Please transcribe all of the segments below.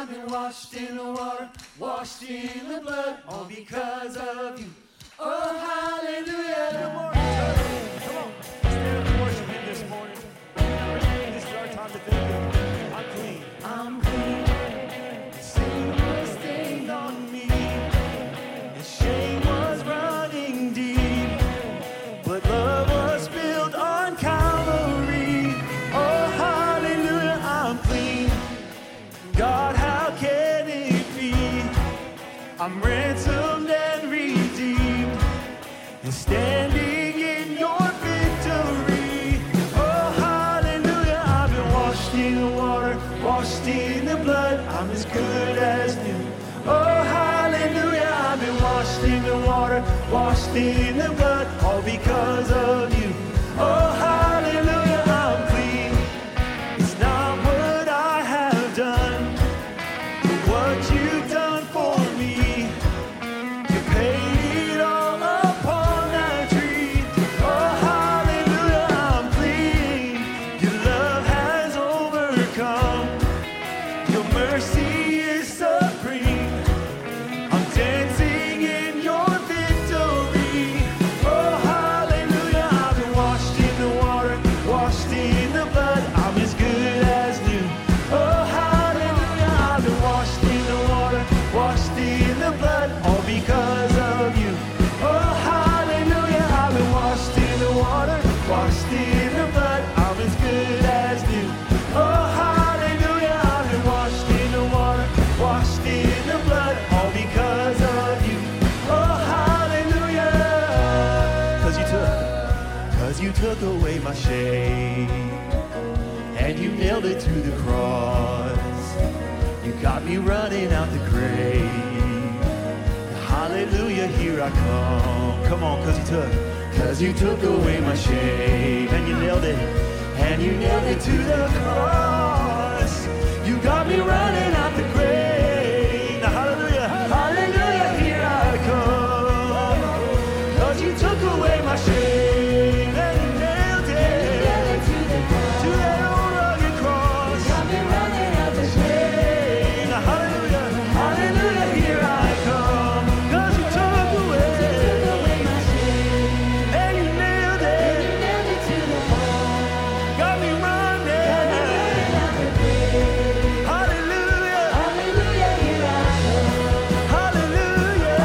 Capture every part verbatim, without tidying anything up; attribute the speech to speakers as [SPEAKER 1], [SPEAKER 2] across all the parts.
[SPEAKER 1] I've been washed in the water, washed in the blood, all because of you. Oh, hallelujah.
[SPEAKER 2] Good morning, church. Come on. Stand up and worship Him this morning. This is our time to thank Him. I'm clean.
[SPEAKER 1] I'm clean. Sin was stained on me. And shame was running deep. But love was spilled on Calvary. Oh, hallelujah, I'm clean. God, how can it be? I'm ransomed and redeemed. And standing in your victory. Oh, hallelujah, I've been washed in the water, washed in the blood. I'm as good as new. Oh, hallelujah, I've been washed in the water, washed in the blood, all because of you. Oh, hallelujah, I'm clean. It's not what I have done, but what you've done for me. You paid it all upon that tree. Oh, hallelujah, I'm clean. Your love has overcome. Your mercy is supreme. I'm dancing in your victory. Oh, hallelujah, I've been washed in the water, washed in the blood. I'm as good as new. Oh, hallelujah, I've been washed in the water, washed in the blood, all because of you. Oh, hallelujah, I've been washed in the water, washed in the blood. I'm as good as new. Oh, hallelujah, I've been washed in the water, washed in the blood, all because of you. Oh, hallelujah. Cause you took, cause you took away my shame, and you nailed it to the cross. You got me running out the grave. Hallelujah, here I come. Come on, cause you took, cause you took away my shame, and you nailed it, and you nailed it to the cross. You got me running out the grave. Now, hallelujah, hallelujah, here I come. Cause you took away my shame, and you nailed it to that old rugged cross. Got me running out the grave. Now, hallelujah, hallelujah, here I come. Cause you took away, my shame, and you nailed it, to the cross. Got me running, out the grave. Hallelujah, hallelujah, here I come. Hallelujah,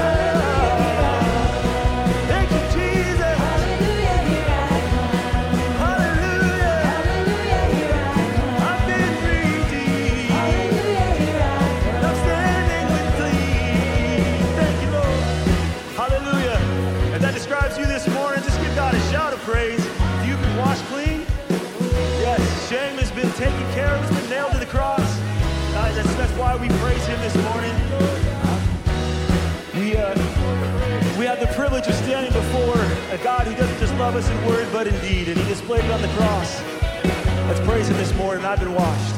[SPEAKER 1] thank you, Jesus. Hallelujah, here I come. Hallelujah, hallelujah, here I come. I've been redeemed. Hallelujah, here I come. I'm standing with clean. Thank you, Lord. Hallelujah. If that describes you this morning, just give God a shout of praise. You've been washed clean. Yes, shame has been taken care of. It's been nailed to the cross. Uh, that's, that's why we praise Him this morning. We uh, we have the privilege of standing before a God who doesn't just love us in word but in deed, and He displayed it on the cross. Let's praise Him this morning. I've been washed.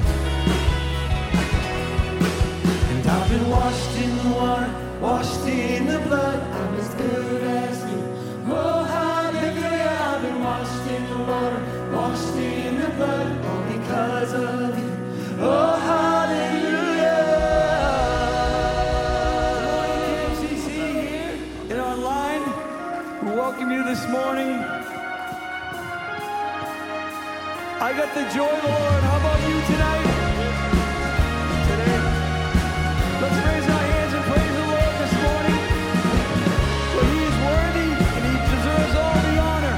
[SPEAKER 1] And I've been washed in the water, washed in the blood. I'm as good as new. Oh, hallelujah, I've been washed in the water, washed in the blood, all because of you. Oh, hallelujah. Good morning, M C C here and online. We welcome you this morning. I got the joy of the Lord. How about you tonight? Today. Let's raise our hands and praise the Lord this morning. For He is worthy and He deserves all the honor.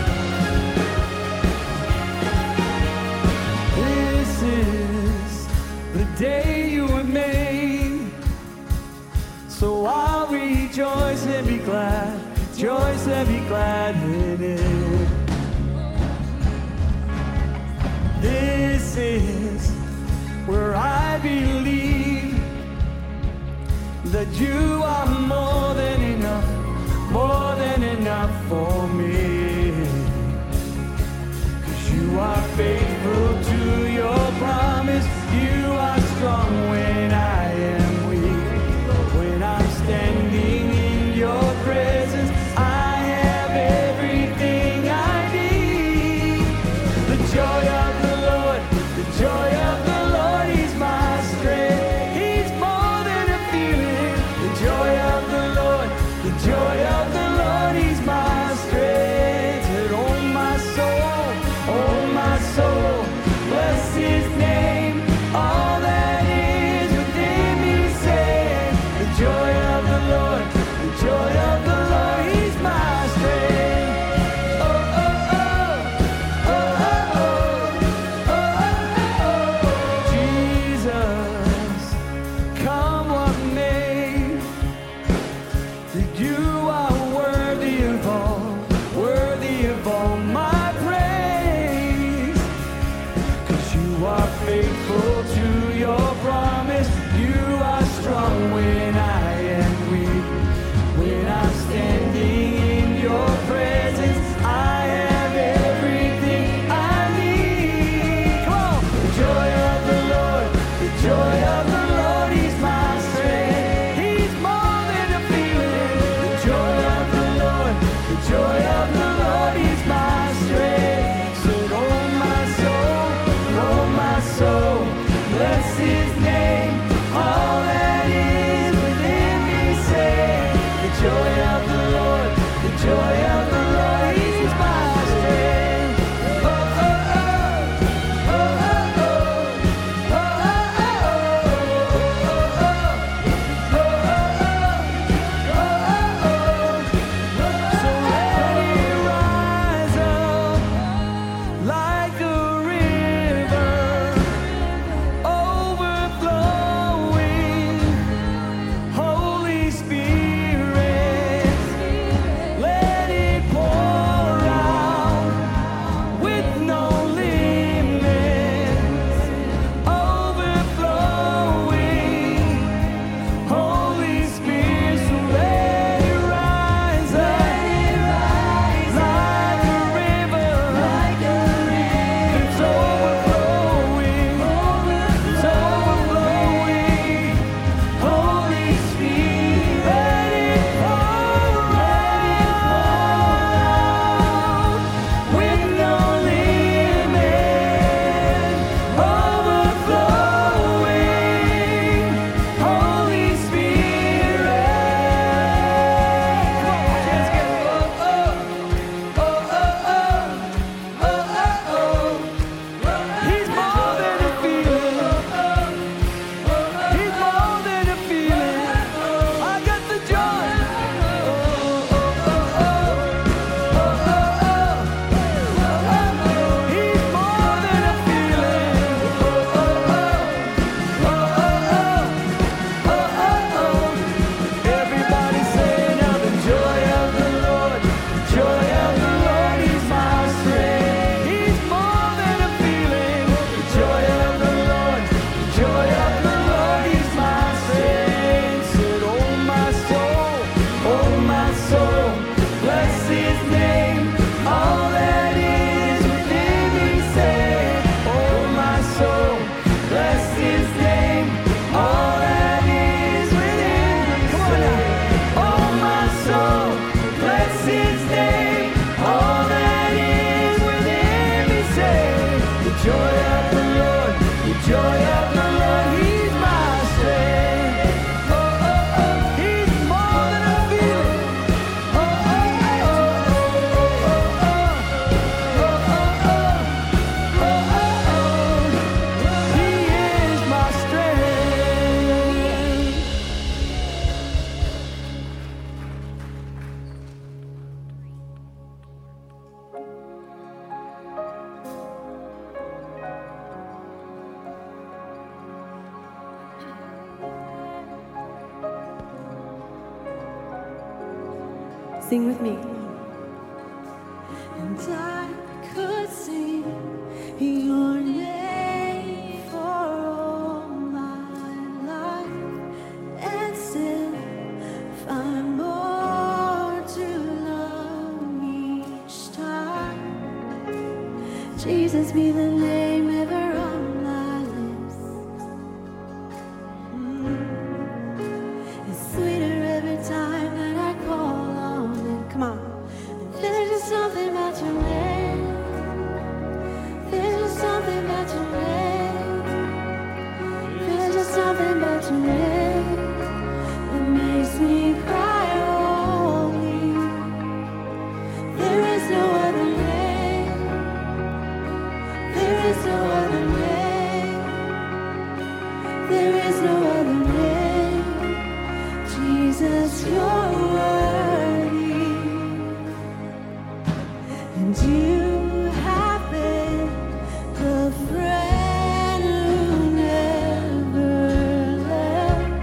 [SPEAKER 1] This is the day you were made, so I'll rejoice and be glad, rejoice and be glad in it. This is where I believe that you are more than enough, more than enough for me. 'Cause you are faithful to your promise, you are strong when I am weak. When I'm standing in your presence, I have everything I need. The joy of the Lord, the joy of the Lord is my strength. He You are faithful to your promise. You are strong when I am weak. When I'm standing in your presence, I have everything I need. Come on! The joy of the Lord, the joy of the Lord is my strength. He's more than a feeling. The joy of the Lord, the joy of the Lord is my strength. Said, oh my soul, oh my soul, bless His name. All that is within me say, the joy of the Lord, the joy of the Lord is my strength. Oh, oh, oh, oh, oh, oh, oh, oh, oh, oh, oh. So let it rise up like a river, overflowing. Holy Spirit, let it pour out with no limits, overflowing. Holy Spirit, so let it rise up like a river, it's overflowing, it's overflowing. Holy Spirit, let it pour out with no limit, overflowing. Holy Spirit, come on, let's get it. Oh, oh, oh, oh, oh, oh, oh. He's more than a feeling. He's more than a feeling. I got the joy. Oh, oh, oh, oh, oh, oh, oh. He's more than a feeling. Oh, oh, oh, oh, oh, oh, oh, oh. Everybody say now, the joy of the Lord, the joy of the Lord is my strength. He's more than a feeling. The joy of the Lord, the joy of the Lord is my strength. Said, oh my soul, oh my soul, bless His name. All that is within me say, oh my soul, bless His name. All that is within me say, oh my soul, bless His name. All that is within me say, the joy of the Lord, the joy of the Lord, He's my strength. Oh, oh, oh, He's more than a feeling. Oh, oh, oh, oh, oh, oh, oh, oh, oh, oh, oh. He is my strength.
[SPEAKER 3] Sing with me. And I could sing your name for all my life and still find more to love each time. Jesus, be the name ever on my lips. Mm. It's sweeter every time that I call on it. Come on. There's just something about your name. There's just something about your name. There's just something about your name that makes me cry holy. There is no other name. There is no other name. There is no other name. Jesus, you're worthy. And you have been the friend who never left.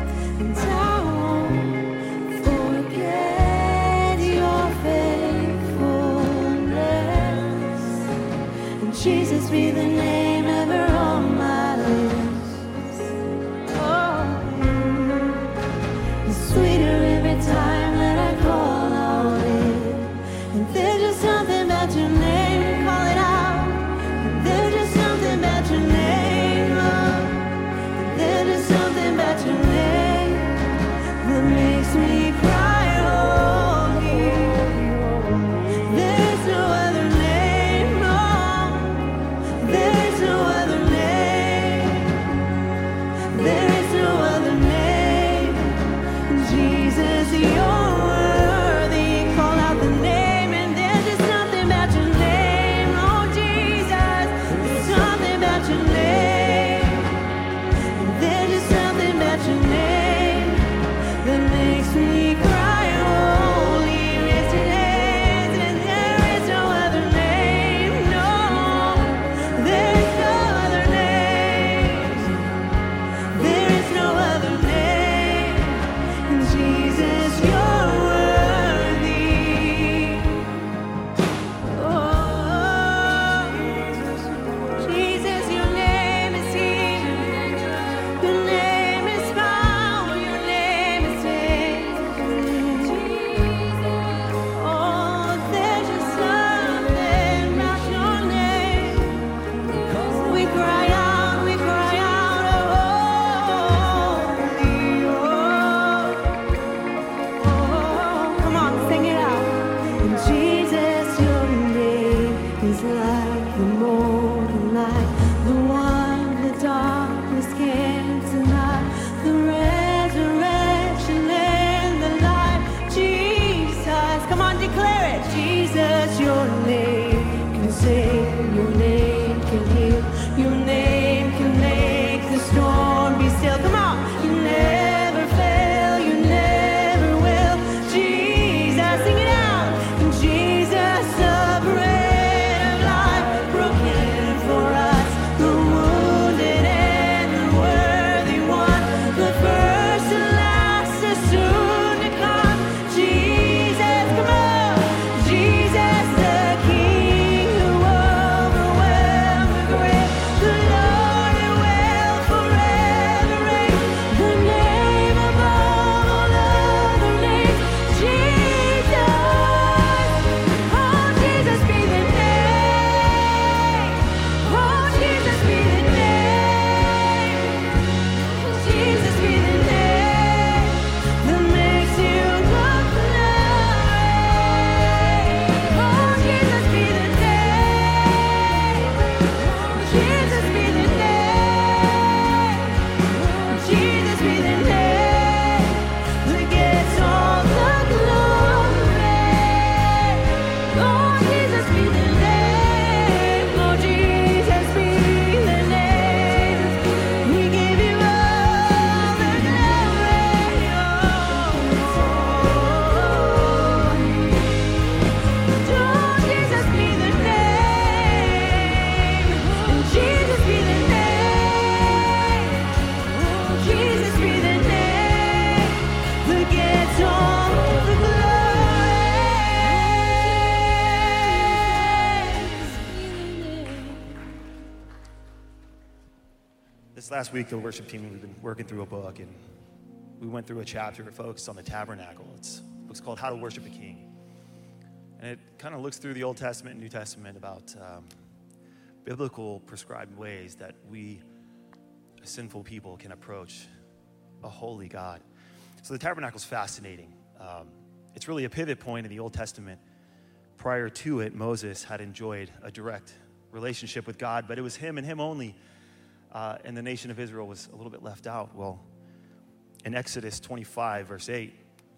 [SPEAKER 4] This last week, the worship team, we've been working through a book, and we went through a chapter that focused on the tabernacle. It's a book's called How to Worship a King. And it kind of looks through the Old Testament and New Testament about um, biblical prescribed ways that we, sinful people, can approach a holy God. So the tabernacle is fascinating. Um, it's really a pivot point in the Old Testament. Prior to it, Moses had enjoyed a direct relationship with God, but it was him and him only. Uh, and the nation of Israel was a little bit left out. Well, in Exodus twenty-five, verse eight,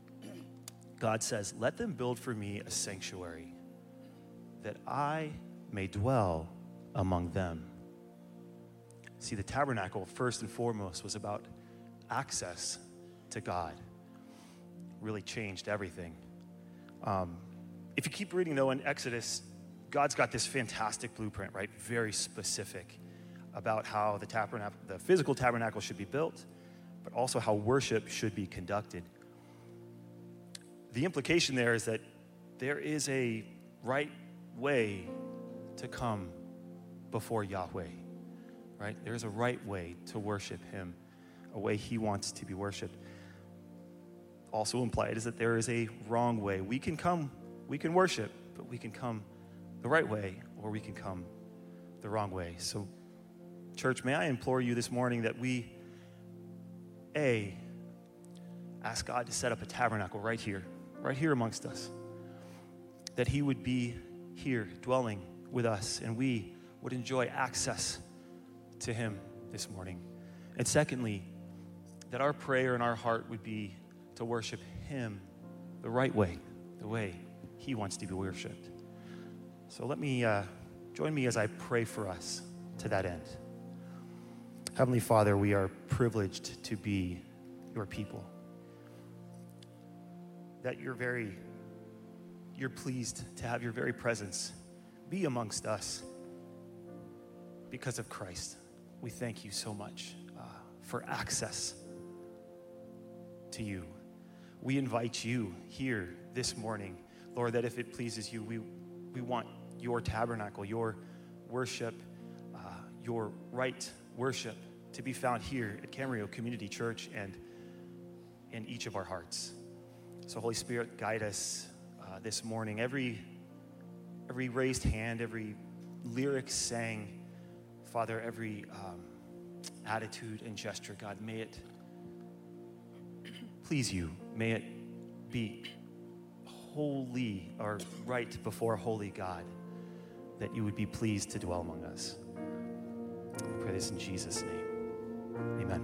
[SPEAKER 4] God says, "Let them build for me a sanctuary, that I may dwell among them." See, the tabernacle, first and foremost, was about access to God. Really changed everything. Um, if you keep reading, though, in Exodus, God's got this fantastic blueprint, right? Very specific about how the tabernacle, the physical tabernacle should be built, but also how worship should be conducted. The implication there is that there is a right way to come before Yahweh, right? There's a right way to worship him, a way he wants to be worshiped. Also implied is that there is a wrong way. We can come, we can worship, but we can come the right way, or we can come the wrong way. So, church, may I implore you this morning that we, A, ask God to set up a tabernacle right here, right here amongst us, that he would be here dwelling with us, and we would enjoy access to him this morning. And secondly, that our prayer and our heart would be to worship him the right way, the way he wants to be worshiped. So let me, uh, join me as I pray for us to that end. Heavenly Father, we are privileged to be your people. That you're very, you're pleased to have your very presence be amongst us because of Christ. We thank you so much uh, for access to you. We invite you here this morning, Lord, that if it pleases you, we, we want your tabernacle, your worship, uh, your right worship to be found here at Camarillo Community Church and in each of our hearts. So Holy Spirit, guide us uh, this morning. Every, every raised hand, every lyric sang, Father, every um, attitude and gesture, God, may it please you. May it be holy or right before a holy God, that you would be pleased to dwell among us. We pray this in Jesus' name. Amen.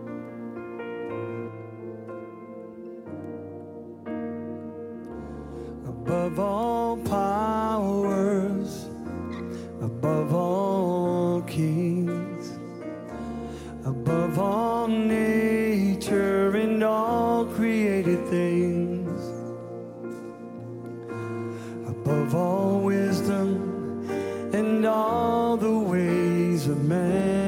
[SPEAKER 1] Above all powers, above all kings, above all nature and all created things, above all wisdom and all the ways of man,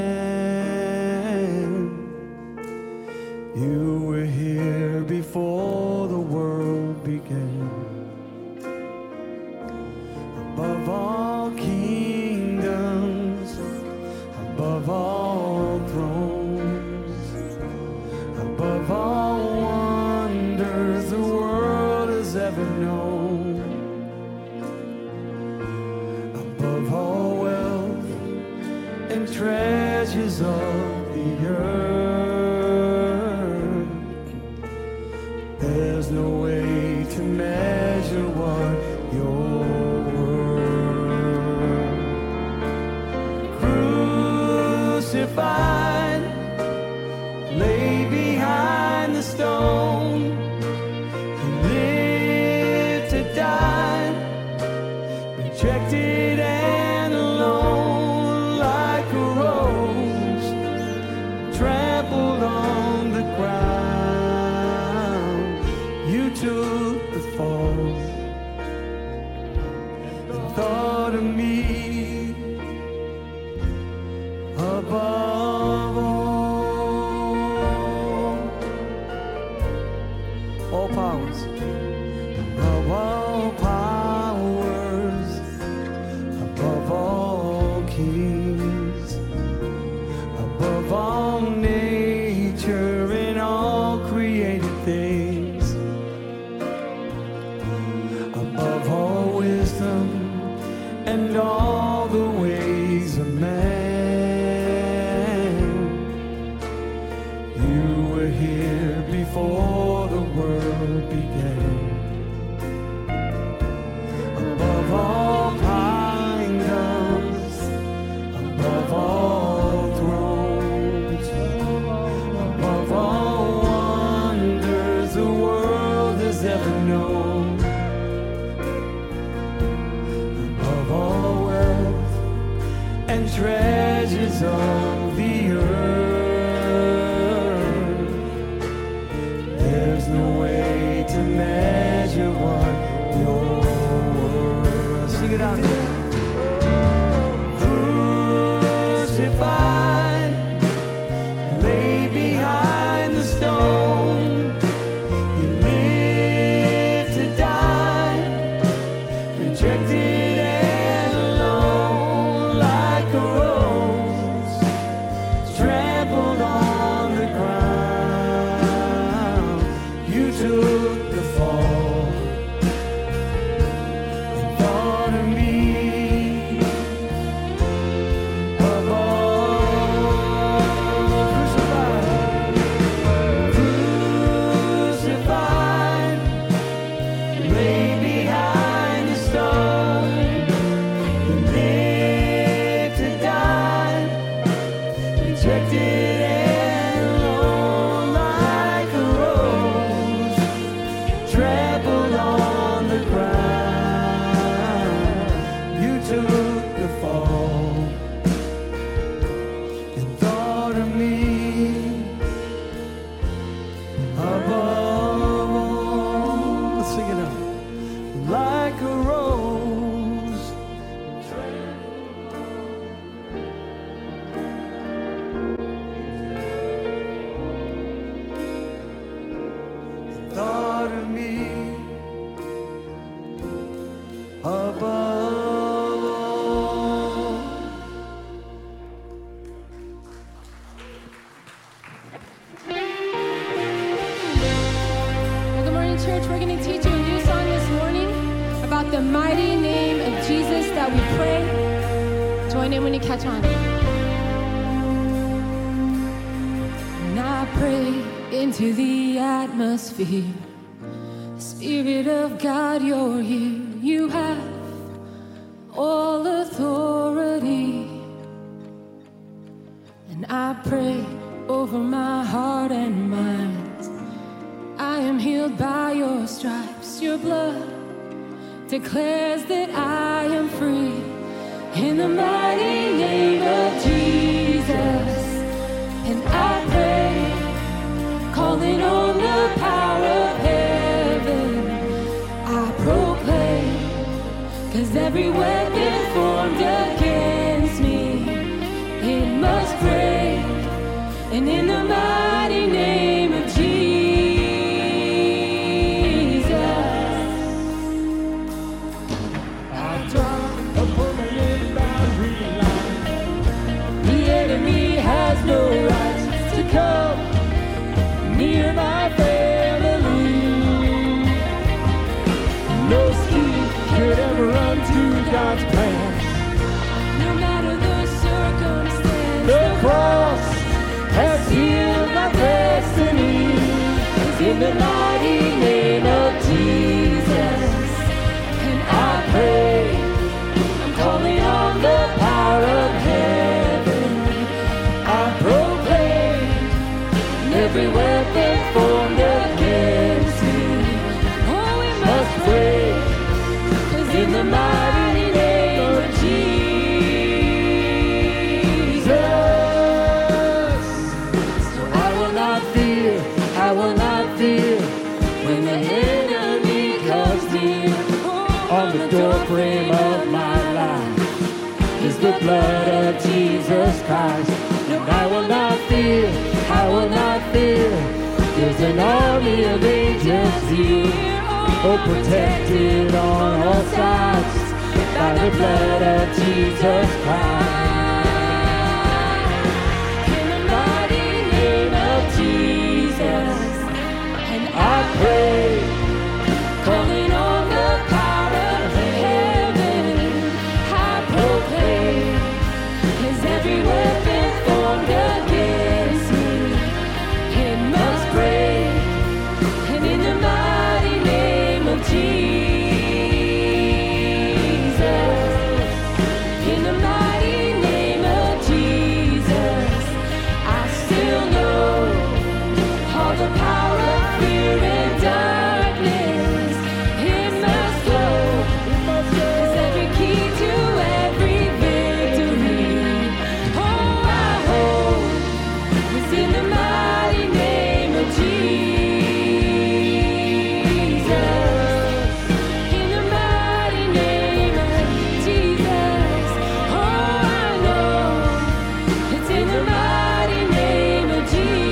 [SPEAKER 1] you were here before the world began. Above all kingdoms, above all thrones, above all wonders the world has ever known, above all wealth and treasures of the earth, there's no way to measure what you're crucified, lay behind the stone, he lived to die, rejected and alone, like a rose trampled on the ground. You took the fall and thought of me above all. Rejected and alone like a rose, trampled on the ground. You took the fall and thought of me above all. Let's sing it out. Like a rose, thought of me above all.
[SPEAKER 5] Well, good morning, church. We're going to teach you a new song this morning about the mighty name of Jesus that we pray. Join in when you catch on. And I pray into the atmosphere. Spirit of God, you're here. You have all authority. And I pray over my heart and mind. I am healed by your stripes. Your blood declares that I am free. In the mighty name of Jesus. And I pray, calling on the power of heaven, I proclaim, 'cause every weapon formed against me, it must break. And in the mighty name of Jesus, I draw a permanent boundary line. The enemy has no right to come near my family. No scheme could ever undo God's plan. No matter the circumstance, the cross has healed my destiny. In the mighty name of Jesus, and I pray, I'm calling on the power of heaven. I proclaim, every weapon formed against me, oh, we must break. 'Cause in the mighty name of Jesus, so I will not fear, I will not fear when the enemy comes near. On the doorframe of my life is the blood of Jesus Christ. And I will not fear, I will not fear. There's an army of angels here, oh, protected on all sides by the blood of Jesus Christ. In the mighty name of Jesus, and I pray, calling on the power of heaven, I proclaim, 'cause every weapon formed against me, it must break. And in the mighty name of Jesus, in the mighty name of Jesus, I still know all the power of fear and darkness, it must go. 'Cause every key to every victory, oh, I hope is in the mighty name of Jesus. In the mighty name of Jesus, oh, I know it's in the mighty name of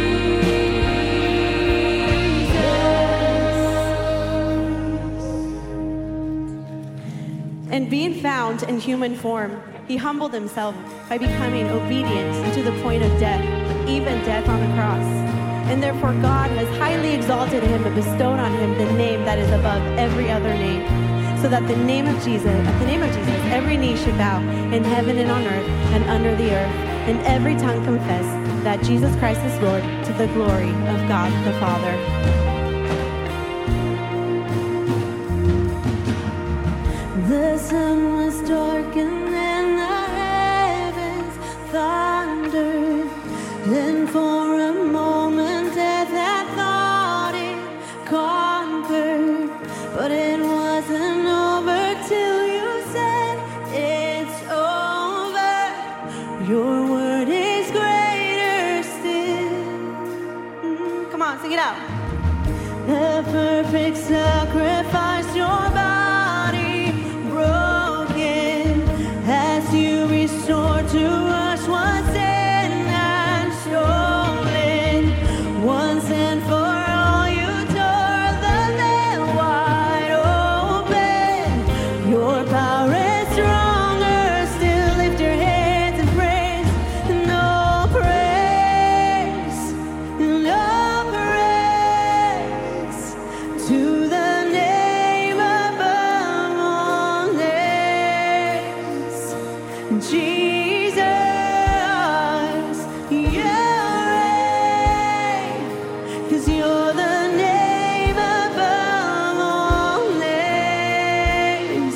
[SPEAKER 5] Jesus.
[SPEAKER 3] And being found in human form, he humbled himself by becoming obedient to the point of death, even death on the cross. And therefore God has highly exalted him and bestowed on him the name that is above every other name, so that the name of Jesus, at the name of Jesus, every knee should bow in heaven and on earth and under the earth, and every tongue confess that Jesus Christ is Lord, to the glory of God the Father. The sun was darkened and the heavens thundered. And for a moment death had thought it conquered, but it wasn't over till you said it's over. Your word is greater still. Mm, come on, sing it out. The perfect sacrifice, your body broken, as you restore to us what's sin and stolen. Once and for all, you tore the veil wide open. Your power is stronger still. Lift your hands and praise. No praise, no praise to the name above all names, Jesus. You're reign, 'cause you're the name above all names.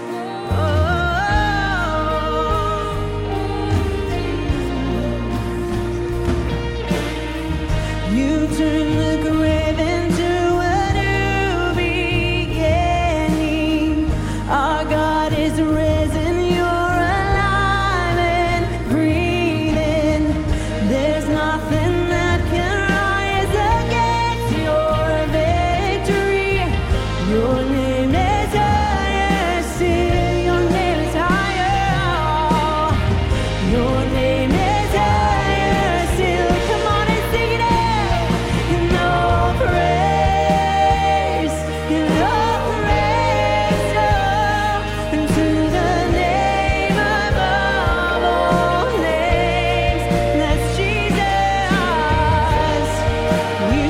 [SPEAKER 3] Oh. You turn the grave into a new beginning. Our God is risen, you're alive and breathing. There's nothing that can rise against your victory. Your name is higher still. Your name is higher. Your name is higher still. Come on and sing it out. No praise, no praise, no, to the name above all names. That's Jesus. You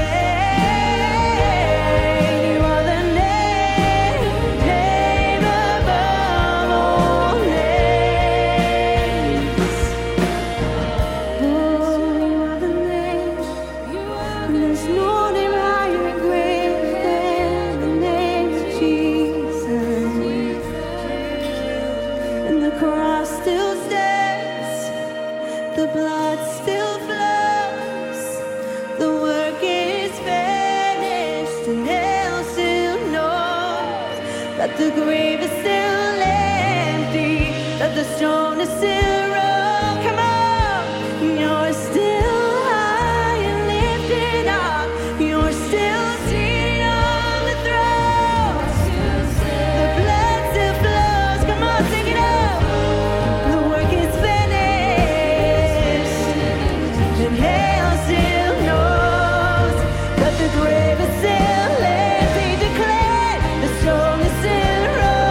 [SPEAKER 3] reign. You are the name, name above all names. Oh, you are the name. And there's no name higher and greater than the name of Jesus. And the cross still stands, the blood still flows, the work is finished, and hell still knows that the grave is still empty, that the stone is still rolled. Come on, you're still high and lifted up. You're still seated on the throne. The blood still flows. Come on, sing it out. The work is finished, and hell still knows that the grave is still empty. Declare the stone is still rolled.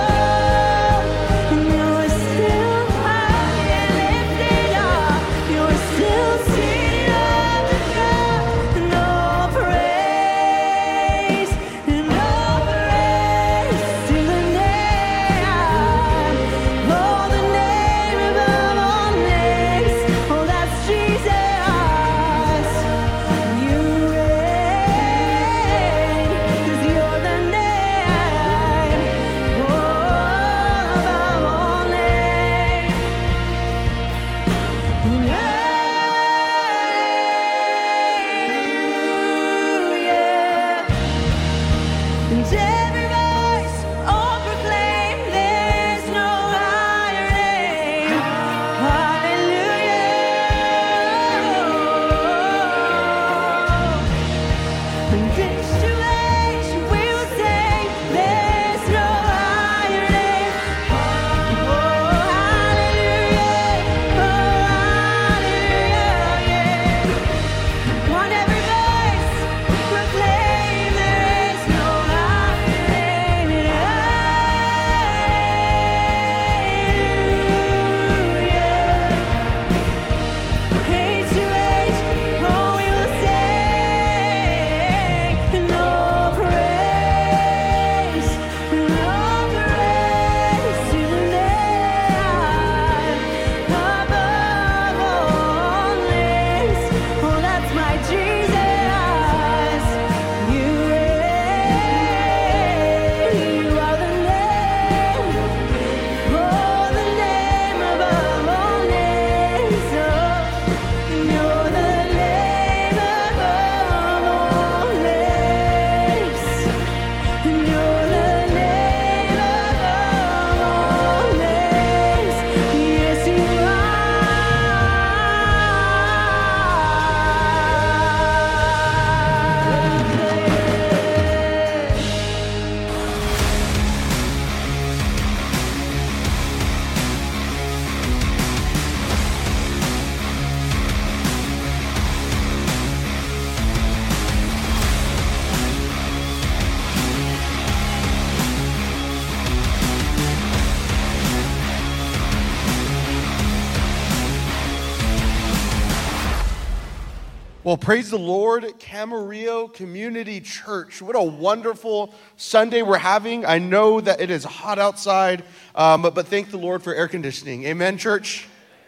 [SPEAKER 6] Well, praise the Lord, Camarillo Community Church. What a wonderful Sunday we're having. I know that it is hot outside, um, but, but thank the Lord for air conditioning. Amen, church?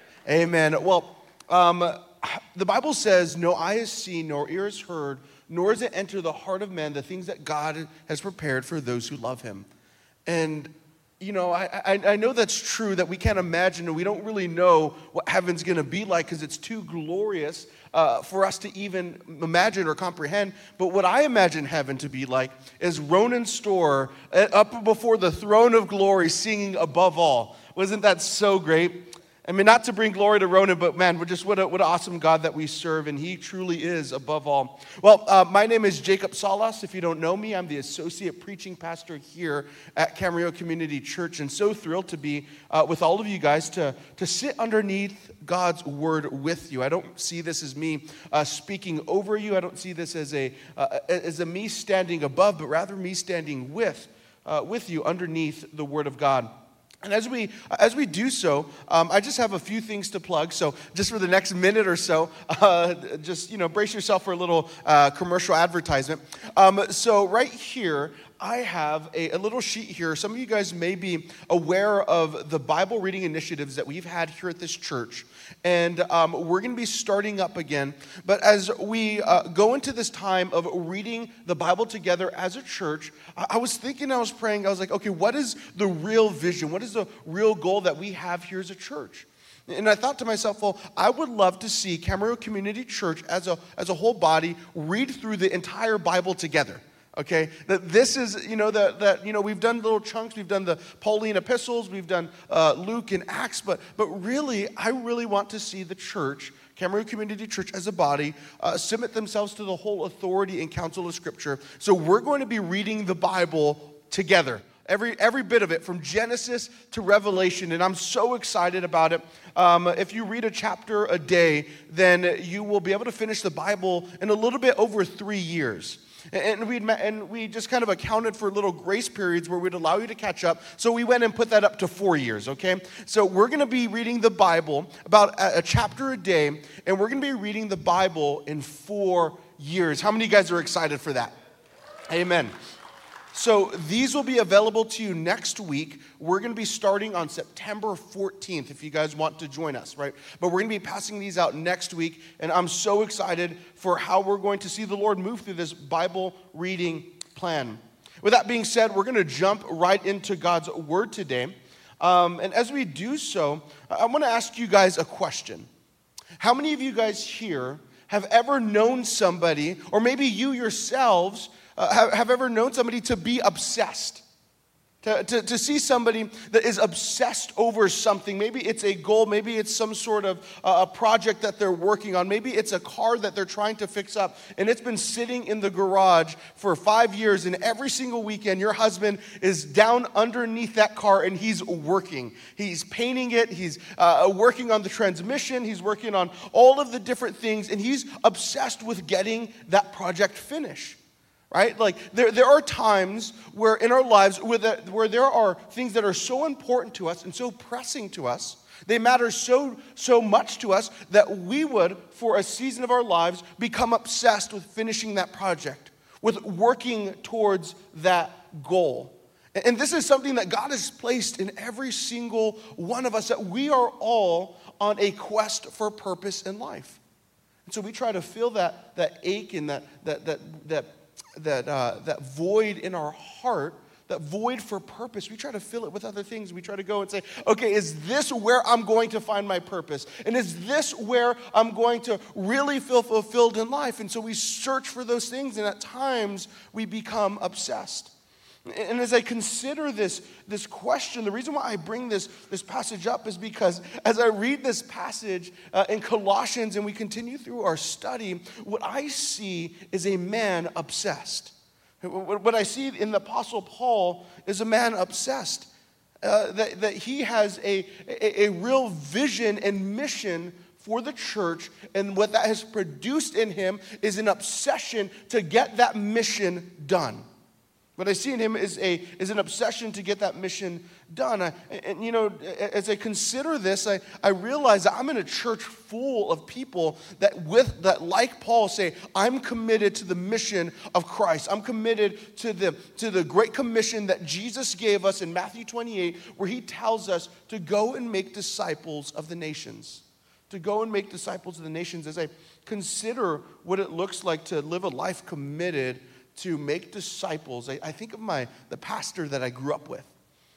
[SPEAKER 6] Amen. Well, um, the Bible says, no eye has seen, nor ear has heard, nor has it entered the heart of man the things that God has prepared for those who love him. And you know, I, I, I know that's true, that we can't imagine and we don't really know what heaven's going to be like because it's too glorious uh, for us to even imagine or comprehend. But what I imagine heaven to be like is Ronan Storr up before the throne of glory singing Above All. Wasn't that so great? I mean, not to bring glory to Ronan, but man, we're just what, a, what an awesome God that we serve, and he truly is above all. Well, uh, my name is Jacob Salas. If you don't know me, I'm the associate preaching pastor here at Camarillo Community Church, and so thrilled to be uh, with all of you guys to, to sit underneath God's word with you. I don't see this as me uh, speaking over you. I don't see this as a uh, as a me standing above, but rather me standing with uh, with you underneath the word of God. And as we as we do so, um, I just have a few things to plug. So just for the next minute or so, uh, just you know, brace yourself for a little uh, commercial advertisement. Um, so right here, I have a, a little sheet here. Some of you guys may be aware of the Bible reading initiatives that we've had here at this church. And um, we're going to be starting up again. But as we uh, go into this time of reading the Bible together as a church, I, I was thinking, I was praying, I was like, okay, what is the real vision? What is the real goal that we have here as a church? And I thought to myself, well, I would love to see Camarillo Community Church as a, as a whole body read through the entire Bible together. Okay, that this is, you know, that, that, you know, we've done little chunks, we've done the Pauline epistles, we've done uh, Luke and Acts, but but really, I really want to see the church, Camarillo Community Church as a body, uh, submit themselves to the whole authority and counsel of Scripture. So we're going to be reading the Bible together. Every every bit of it, from Genesis to Revelation, and I'm so excited about it. Um, if you read a chapter a day, then you will be able to finish the Bible in a little bit over three years. And we and we just kind of accounted for little grace periods where we'd allow you to catch up. So we went and put that up to four years, okay? So we're going to be reading the Bible about a, a chapter a day, and we're going to be reading the Bible in four years. How many of you guys are excited for that? Amen. So these will be available to you next week. We're going to be starting on September fourteenth if you guys want to join us, right? But we're going to be passing these out next week, and I'm so excited for how we're going to see the Lord move through this Bible reading plan. With that being said, we're going to jump right into God's Word today. Um, and as we do so, I want to ask you guys a question. How many of you guys here have ever known somebody, or maybe you yourselves, Uh, have, have ever known somebody to be obsessed? To, to, to see somebody that is obsessed over something. Maybe it's a goal. Maybe it's some sort of uh, a project that they're working on. Maybe it's a car that they're trying to fix up. And it's been sitting in the garage for five years. And every single weekend, your husband is down underneath that car and he's working. He's painting it. He's uh, working on the transmission. He's working on all of the different things. And he's obsessed with getting that project finished. Right? Like, there, there are times where in our lives where, the, where there are things that are so important to us and so pressing to us, they matter so, so much to us that we would, for a season of our lives, become obsessed with finishing that project, with working towards that goal. And, and this is something that God has placed in every single one of us, that we are all on a quest for purpose in life. And so we try to fill that, that ache and that, that, that, that that uh, that void in our heart, that void for purpose. We try to fill it with other things. We try to go and say, okay, is this where I'm going to find my purpose? And is this where I'm going to really feel fulfilled in life? And so we search for those things, and at times we become obsessed. And as I consider this, this question, the reason why I bring this, this passage up is because as I read this passage uh, in Colossians and we continue through our study, what I see is a man obsessed. What I see in the Apostle Paul is a man obsessed. Uh, that, that he has a, a, a real vision and mission for the church, and what that has produced in him is an obsession to get that mission done. What I see in him is a is an obsession to get that mission done. I, and, you know, as I consider this, I, I realize that I'm in a church full of people that with that, like Paul, say, I'm committed to the mission of Christ. I'm committed to the to the great commission that Jesus gave us in Matthew twenty-eight, where he tells us to go and make disciples of the nations. To go and make disciples of the nations. As I consider what it looks like to live a life committed to make disciples, I, I think of my the pastor that I grew up with,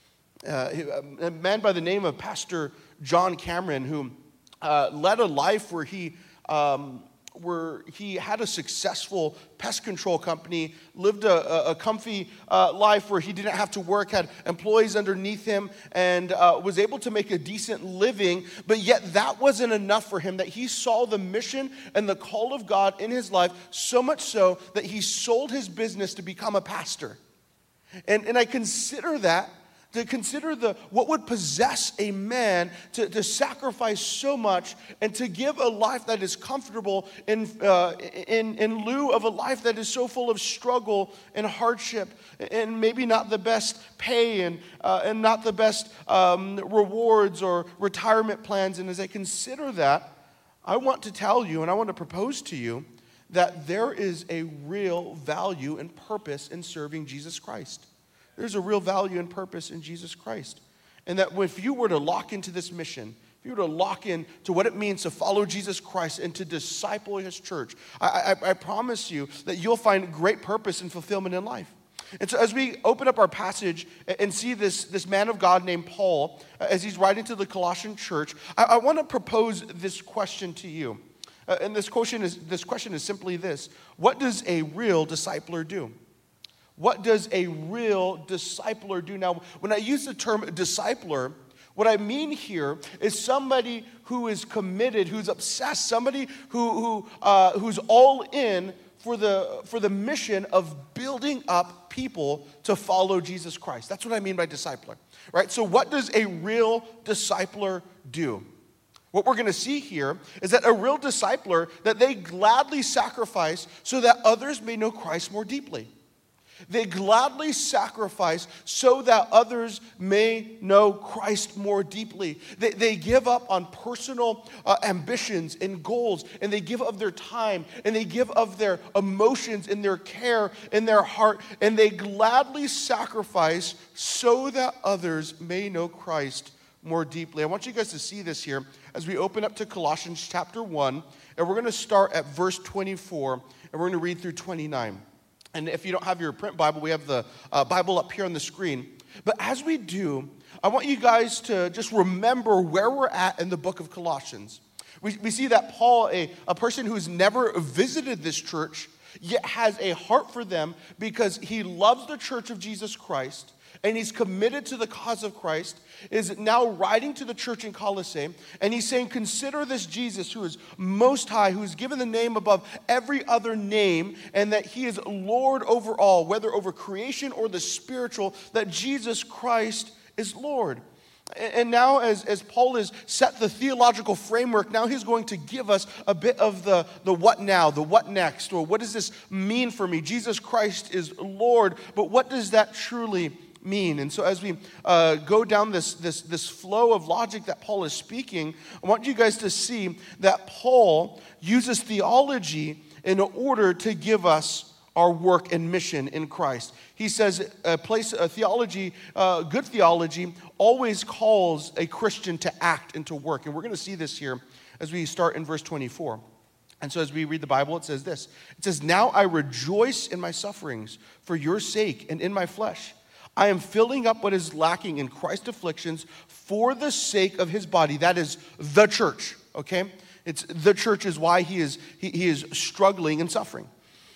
[SPEAKER 6] uh, a man by the name of Pastor John Cameron, who uh, led a life where he um, where he had a successful pest control company, lived a, a, a comfy uh, life where he didn't have to work, had employees underneath him, and uh, was able to make a decent living. But yet that wasn't enough for him, that he saw the mission and the call of God in his life, so much so that he sold his business to become a pastor. And, and I consider that, to consider the what would possess a man to, to sacrifice so much and to give a life that is comfortable in, uh, in, in lieu of a life that is so full of struggle and hardship and maybe not the best pay and, uh, and not the best um, rewards or retirement plans. And as I consider that, I want to tell you and I want to propose to you that there is a real value and purpose in serving Jesus Christ. There's a real value and purpose in Jesus Christ. And that if you were to lock into this mission, if you were to lock in to what it means to follow Jesus Christ and to disciple his church, I, I, I promise you that you'll find great purpose and fulfillment in life. And so as we open up our passage and see this, this man of God named Paul, as he's writing to the Colossian church, I, I want to propose this question to you. Uh, and this question is this question is simply this: what does a real discipler do? What does a real discipler do? Now, when I use the term discipler, what I mean here is somebody who is committed, who's obsessed, somebody who, who uh, who's all in for the for the mission of building up people to follow Jesus Christ. That's what I mean by discipler, right? So what does a real discipler do? What we're going to see here is that a real discipler, that they gladly sacrifice so that others may know Christ more deeply. They gladly sacrifice so that others may know Christ more deeply. They, they give up on personal uh, ambitions and goals, and they give of their time, and they give of their emotions and their care in their heart, and they gladly sacrifice so that others may know Christ more deeply. I want you guys to see this here as we open up to Colossians chapter one, and we're going to start at verse twenty-four, and we're going to read through twenty-nine. And if you don't have your print Bible, we have the uh, Bible up here on the screen. But as we do, I want you guys to just remember where we're at in the book of Colossians. We, we see that Paul, a, a person who's never visited this church, yet has a heart for them because he loves the church of Jesus Christ, and he's committed to the cause of Christ, is now writing to the church in Colossae, and he's saying, consider this Jesus who is most high, who is given the name above every other name, and that he is Lord over all, whether over creation or the spiritual, that Jesus Christ is Lord. And now as, as Paul has set the theological framework, now he's going to give us a bit of the, the what now, the what next, or what does this mean for me? Jesus Christ is Lord, but what does that truly mean? And so as we uh, go down this, this, this flow of logic that Paul is speaking, I want you guys to see that Paul uses theology in order to give us our work and mission in Christ. He says a place, a theology, uh, good theology always calls a Christian to act and to work. And we're going to see this here as we start in verse twenty-four. And so as we read the Bible, it says this. It says, now I rejoice in my sufferings for your sake and in my flesh. I am filling up what is lacking in Christ's afflictions for the sake of his body. That is the church, okay? It's the church is why he is, he, he is struggling and suffering.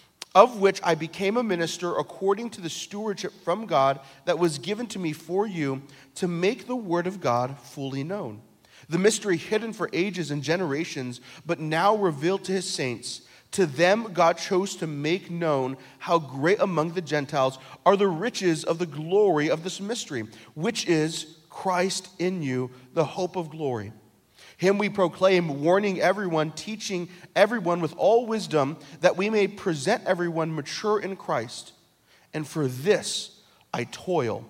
[SPEAKER 6] Of which I became a minister according to the stewardship from God that was given to me for you to make the word of God fully known. The mystery hidden for ages and generations, but now revealed to his saints. To them God chose to make known how great among the Gentiles are the riches of the glory of this mystery, which is Christ in you, the hope of glory. Him we proclaim, warning everyone, teaching everyone with all wisdom, that we may present everyone mature in Christ. and for this I toil,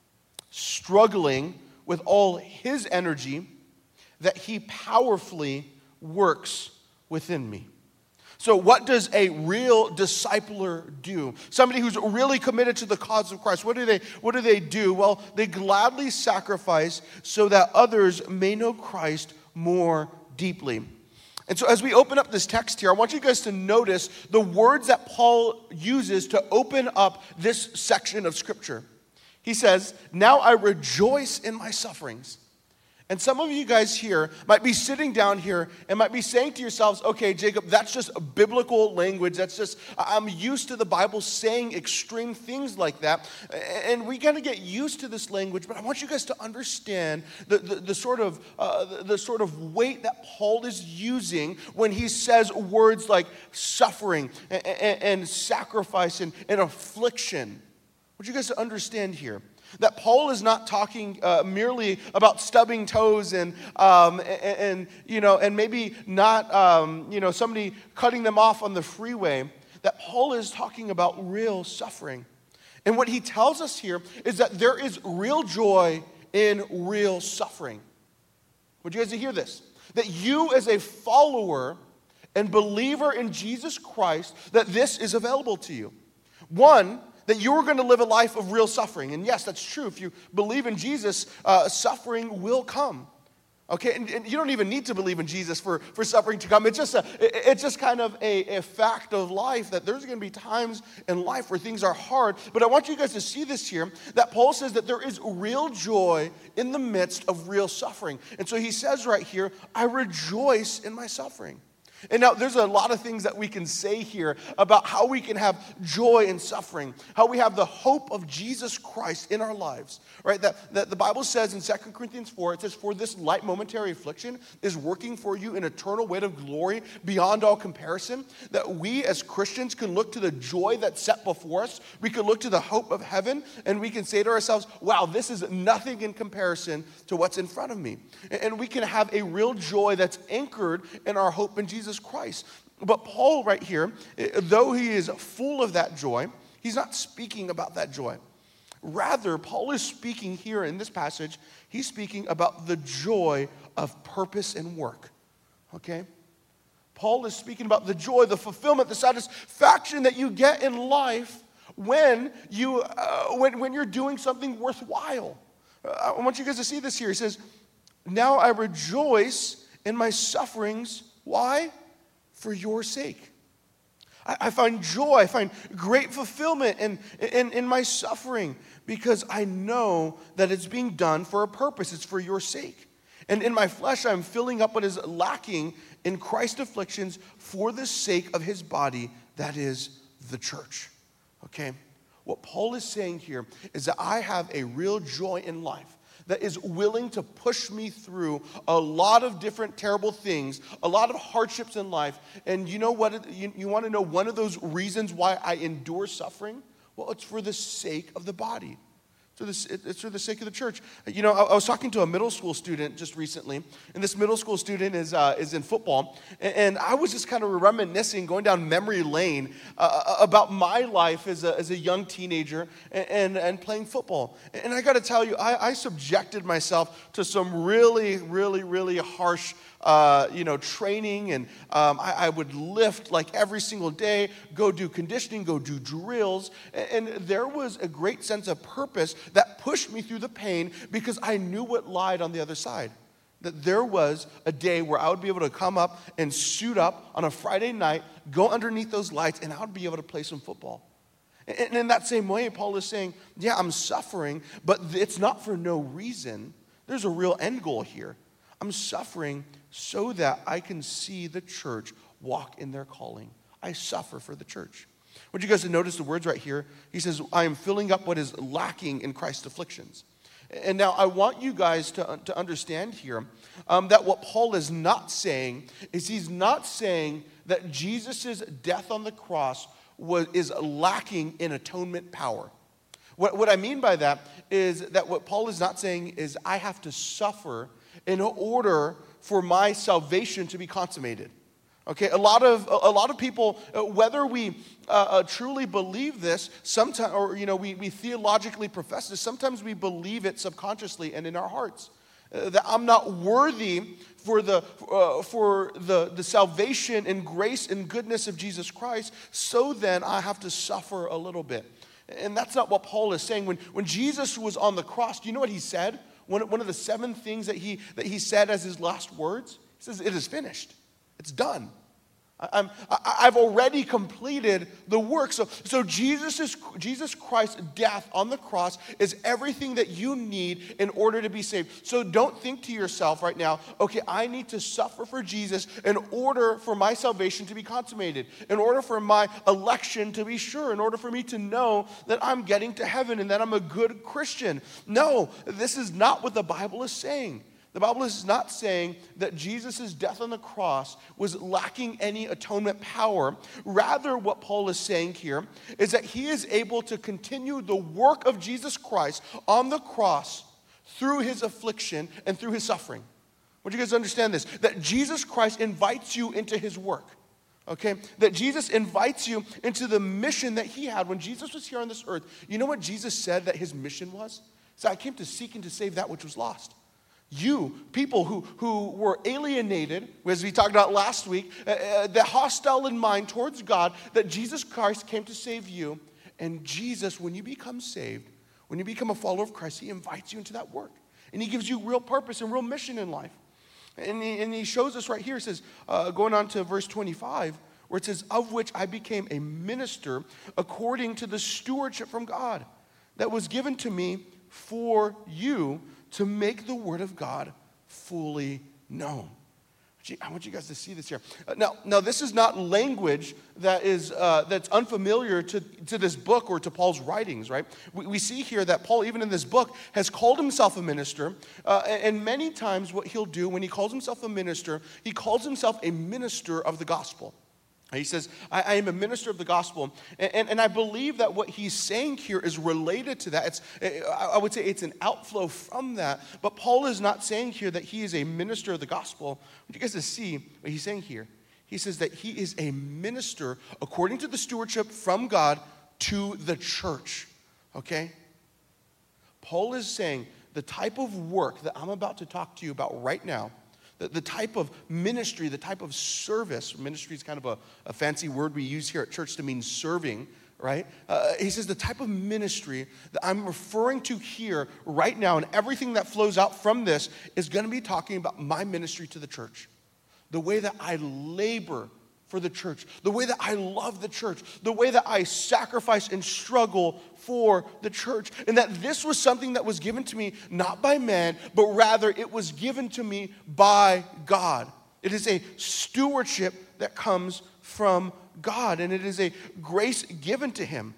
[SPEAKER 6] struggling with all his energy that he powerfully works within me. So what does a real discipler do? Somebody who's really committed to the cause of Christ. What do they, what do they do? Well, they gladly sacrifice so that others may know Christ more deeply. And so as we open up this text here, I want you guys to notice the words that Paul uses to open up this section of Scripture. He says, "Now I rejoice in my sufferings." And some of you guys here might be sitting down here and might be saying to yourselves, okay, Jacob, that's just biblical language. That's just, I'm used to the Bible saying extreme things like that. And we got to get used to this language. But I want you guys to understand the, the, the, sort of, uh, the, the sort of weight that Paul is using when he says words like suffering and, and, and sacrifice and, and affliction. I want you guys to understand here that Paul is not talking uh, merely about stubbing toes and, um, and, and, you know, and maybe not, um, you know, somebody cutting them off on the freeway. That Paul is talking about real suffering. And what he tells us here is that there is real joy in real suffering. Would you guys hear this? That you as a follower and believer in Jesus Christ, that this is available to you. One, that you're going to live a life of real suffering. And yes, that's true. If you believe in Jesus, uh, suffering will come. Okay, and, and you don't even need to believe in Jesus for, for suffering to come. It's just, a, it, it's just kind of a, a fact of life that there's going to be times in life where things are hard. But I want you guys to see this here, that Paul says that there is real joy in the midst of real suffering. And so he says right here, I rejoice in my suffering. And now there's a lot of things that we can say here about how we can have joy in suffering, how we have the hope of Jesus Christ in our lives, right? That, that the Bible says in Second Corinthians four, it says, for this light momentary affliction is working for you an eternal weight of glory beyond all comparison, that we as Christians can look to the joy that's set before us. We can look to the hope of heaven, and we can say to ourselves, wow, this is nothing in comparison to what's in front of me. And we can have a real joy that's anchored in our hope in Jesus Christ. But Paul right here, though he is full of that joy, he's not speaking about that joy. Rather, Paul is speaking here in this passage, he's speaking about the joy of purpose and work. Okay? Paul is speaking about the joy, the fulfillment, the satisfaction that you get in life when, you, uh, when, when you're doing something worthwhile. Uh, I want you guys to see this here. He says, now I rejoice in my sufferings. Why? For your sake. I, I find joy, I find great fulfillment in, in, in my suffering because I know that it's being done for a purpose. It's for your sake. And in my flesh, I'm filling up what is lacking in Christ's afflictions for the sake of his body, that is the church. Okay? What Paul is saying here is that I have a real joy in life that is willing to push me through a lot of different terrible things, a lot of hardships in life. And you know what? You, you want to know one of those reasons why I endure suffering? Well, it's for the sake of the body. It's for the sake of the church. You know, I, I was talking to a middle school student just recently, and this middle school student is uh, is in football, and, and I was just kind of reminiscing, going down memory lane uh, about my life as a as a young teenager and and, and playing football. And I got to tell you, I, I subjected myself to some really, really, really harsh Uh, you know, training, and um, I, I would lift like every single day, go do conditioning, go do drills, and, and there was a great sense of purpose that pushed me through the pain because I knew what lied on the other side. That there was a day where I would be able to come up and suit up on a Friday night, go underneath those lights, and I would be able to play some football. And in that same way, Paul is saying, yeah, I'm suffering, but it's not for no reason. There's a real end goal here. I'm suffering so that I can see the church walk in their calling. I suffer for the church. I want you guys to notice the words right here. He says, I am filling up what is lacking in Christ's afflictions. And now I want you guys to, to understand here um, that what Paul is not saying is he's not saying that Jesus' death on the cross was, is lacking in atonement power. What, what I mean by that is that what Paul is not saying is I have to suffer in order for my salvation to be consummated. Okay, a lot of a lot of people, uh, whether we uh, uh, truly believe this, sometimes, or you know, we, we theologically profess this, sometimes we believe it subconsciously and in our hearts. Uh, that I'm not worthy for the uh, for the, the salvation and grace and goodness of Jesus Christ, so then I have to suffer a little bit. And that's not what Paul is saying. When, when Jesus was on the cross, do you know what he said? One, one of the seven things that he, that he said as his last words? He says, it is finished. It's done. I'm, I, I've already completed the work. So, so Jesus, Jesus Christ's death on the cross is everything that you need in order to be saved. So don't think to yourself right now, okay, I need to suffer for Jesus in order for my salvation to be consummated, in order for my election to be sure, in order for me to know that I'm getting to heaven and that I'm a good Christian. No, this is not what the Bible is saying. The Bible is not saying that Jesus' death on the cross was lacking any atonement power. Rather, what Paul is saying here is that he is able to continue the work of Jesus Christ on the cross through his affliction and through his suffering. I want you guys to understand this, that Jesus Christ invites you into his work. Okay? That Jesus invites you into the mission that he had when Jesus was here on this earth. You know what Jesus said that his mission was? He said, I came to seek and to save that which was lost. You, people who, who were alienated, as we talked about last week, uh, uh, the hostile in mind towards God, that Jesus Christ came to save you. And Jesus, when you become saved, when you become a follower of Christ, he invites you into that work. And he gives you real purpose and real mission in life. And he, and he shows us right here, it says, uh, going on to verse twenty-five, where it says, of which I became a minister according to the stewardship from God that was given to me for you, to make the word of God fully known. I want you guys to see this here. Uh, now, now, this is not language that is uh, that's unfamiliar to, to this book or to Paul's writings, right? We, we see here that Paul, even in this book, has called himself a minister. Uh, and, and many times what he'll do when he calls himself a minister, he calls himself a minister of the gospel. He says, I, I am a minister of the gospel. And, and, and I believe that what he's saying here is related to that. It's, I would say it's an outflow from that. But Paul is not saying here that he is a minister of the gospel. I want you guys to see what he's saying here. He says that he is a minister according to the stewardship from God to the church. Okay? Paul is saying the type of work that I'm about to talk to you about right now, The, the type of ministry, the type of service, ministry is kind of a, a fancy word we use here at church to mean serving, right? Uh, he says the type of ministry that I'm referring to here right now and everything that flows out from this is going to be talking about my ministry to the church. The way that I labor for the church, the way that I love the church, the way that I sacrifice and struggle for the church. And that this was something that was given to me not by man, but rather it was given to me by God. It is a stewardship that comes from God, and it is a grace given to him.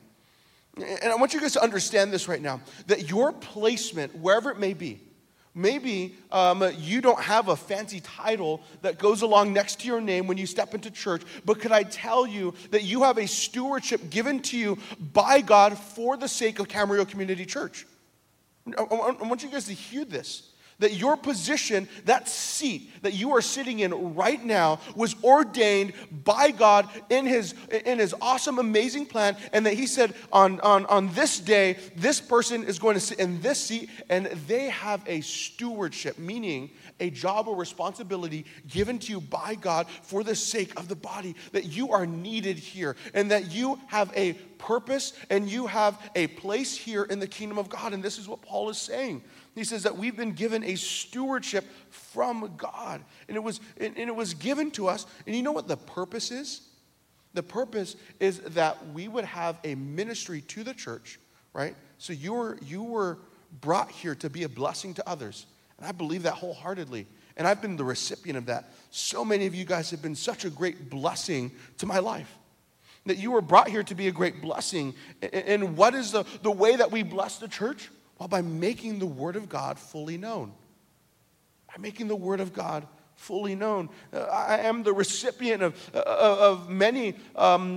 [SPEAKER 6] And I want you guys to understand this right now, that your placement, wherever it may be, maybe um, you don't have a fancy title that goes along next to your name when you step into church, but could I tell you that you have a stewardship given to you by God for the sake of Camarillo Community Church? I, I, I want you guys to hear this. That your position, that seat that you are sitting in right now was ordained by God in his, in his awesome, amazing plan. And that he said on, on, on this day, this person is going to sit in this seat and they have a stewardship, meaning a job or responsibility given to you by God for the sake of the body. That you are needed here and that you have a purpose and you have a place here in the kingdom of God. And this is what Paul is saying. He says that we've been given a stewardship from God. And it was and it was given to us. And you know what the purpose is? The purpose is that we would have a ministry to the church, right? So you were you were brought here to be a blessing to others. And I believe that wholeheartedly. And I've been the recipient of that. So many of you guys have been such a great blessing to my life. That you were brought here to be a great blessing. And what is the, the way that we bless the church? Well, by making the word of God fully known. By making the word of God fully known. Uh, I am the recipient of, uh, of many um,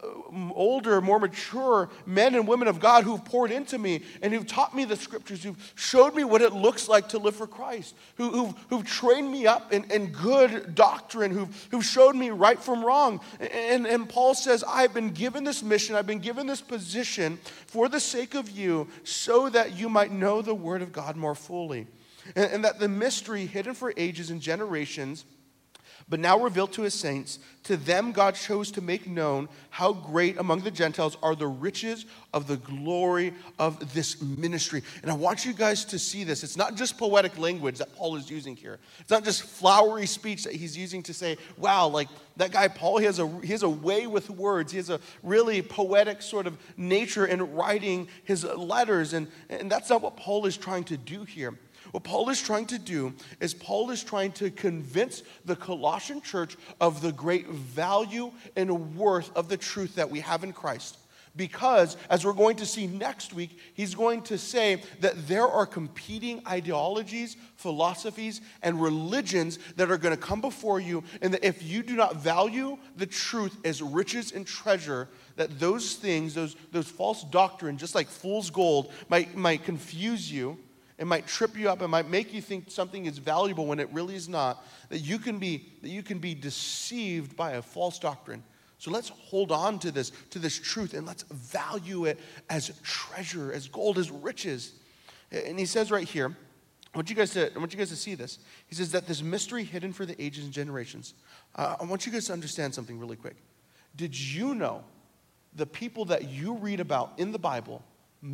[SPEAKER 6] older, more mature men and women of God who've poured into me and who've taught me the scriptures, who've showed me what it looks like to live for Christ, who, who've, who've trained me up in, in good doctrine, who've, who've showed me right from wrong. And, and Paul says, I've been given this mission, I've been given this position for the sake of you, so that you might know the word of God more fully. And, and that the mystery hidden for ages and generations, but now revealed to his saints, to them God chose to make known how great among the Gentiles are the riches of the glory of this ministry. And I want you guys to see this. It's not just poetic language that Paul is using here. It's not just flowery speech that he's using to say, wow, like that guy Paul, he has a, he has a way with words. He has a really poetic sort of nature in writing his letters. And, and that's not what Paul is trying to do here. What Paul is trying to do is Paul is trying to convince the Colossian church of the great value and worth of the truth that we have in Christ. Because, as we're going to see next week, he's going to say that there are competing ideologies, philosophies, and religions that are going to come before you, and that if you do not value the truth as riches and treasure, that those things, those, those false doctrine, just like fool's gold, might, might confuse you. It might trip you up. It might make you think something is valuable when it really is not. That you can be, that you can be deceived by a false doctrine. So let's hold on to this, to this truth, and let's value it as treasure, as gold, as riches. And he says right here, I want you guys to, I want you guys to see this. He says that this mystery hidden for the ages and generations. Uh, I want you guys to understand something really quick. Did you know the people that you read about in the Bible,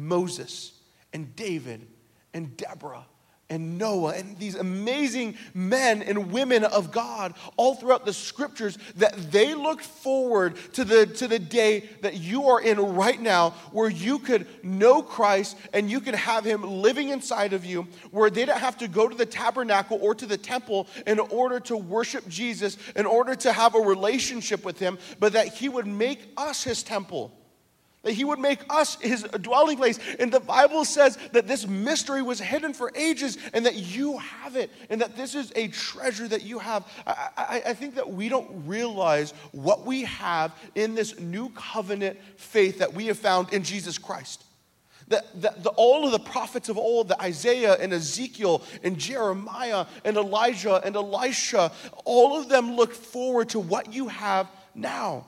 [SPEAKER 6] Moses and David and Deborah and Noah and these amazing men and women of God all throughout the scriptures, that they looked forward to the, to the day that you are in right now, where you could know Christ and you could have him living inside of you, where they don't have to go to the tabernacle or to the temple in order to worship Jesus, in order to have a relationship with him, but that he would make us his temple. That he would make us his dwelling place. And the Bible says that this mystery was hidden for ages and that you have it. And that this is a treasure that you have. I, I, I think that we don't realize what we have in this new covenant faith that we have found in Jesus Christ. That, that the, all of the prophets of old, that Isaiah and Ezekiel and Jeremiah and Elijah and Elisha, all of them looked forward to what you have now.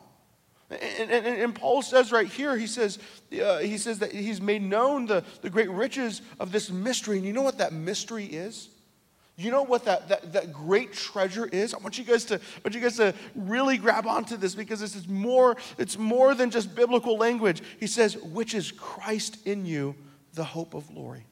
[SPEAKER 6] And, and, and Paul says right here, he says, uh, he says that he's made known the, the great riches of this mystery. And you know what that mystery is? You know what that, that, that great treasure is? I want you guys to, I want you guys to really grab onto this, because this is more, it's more than just biblical language. He says, which is Christ in you, the hope of glory.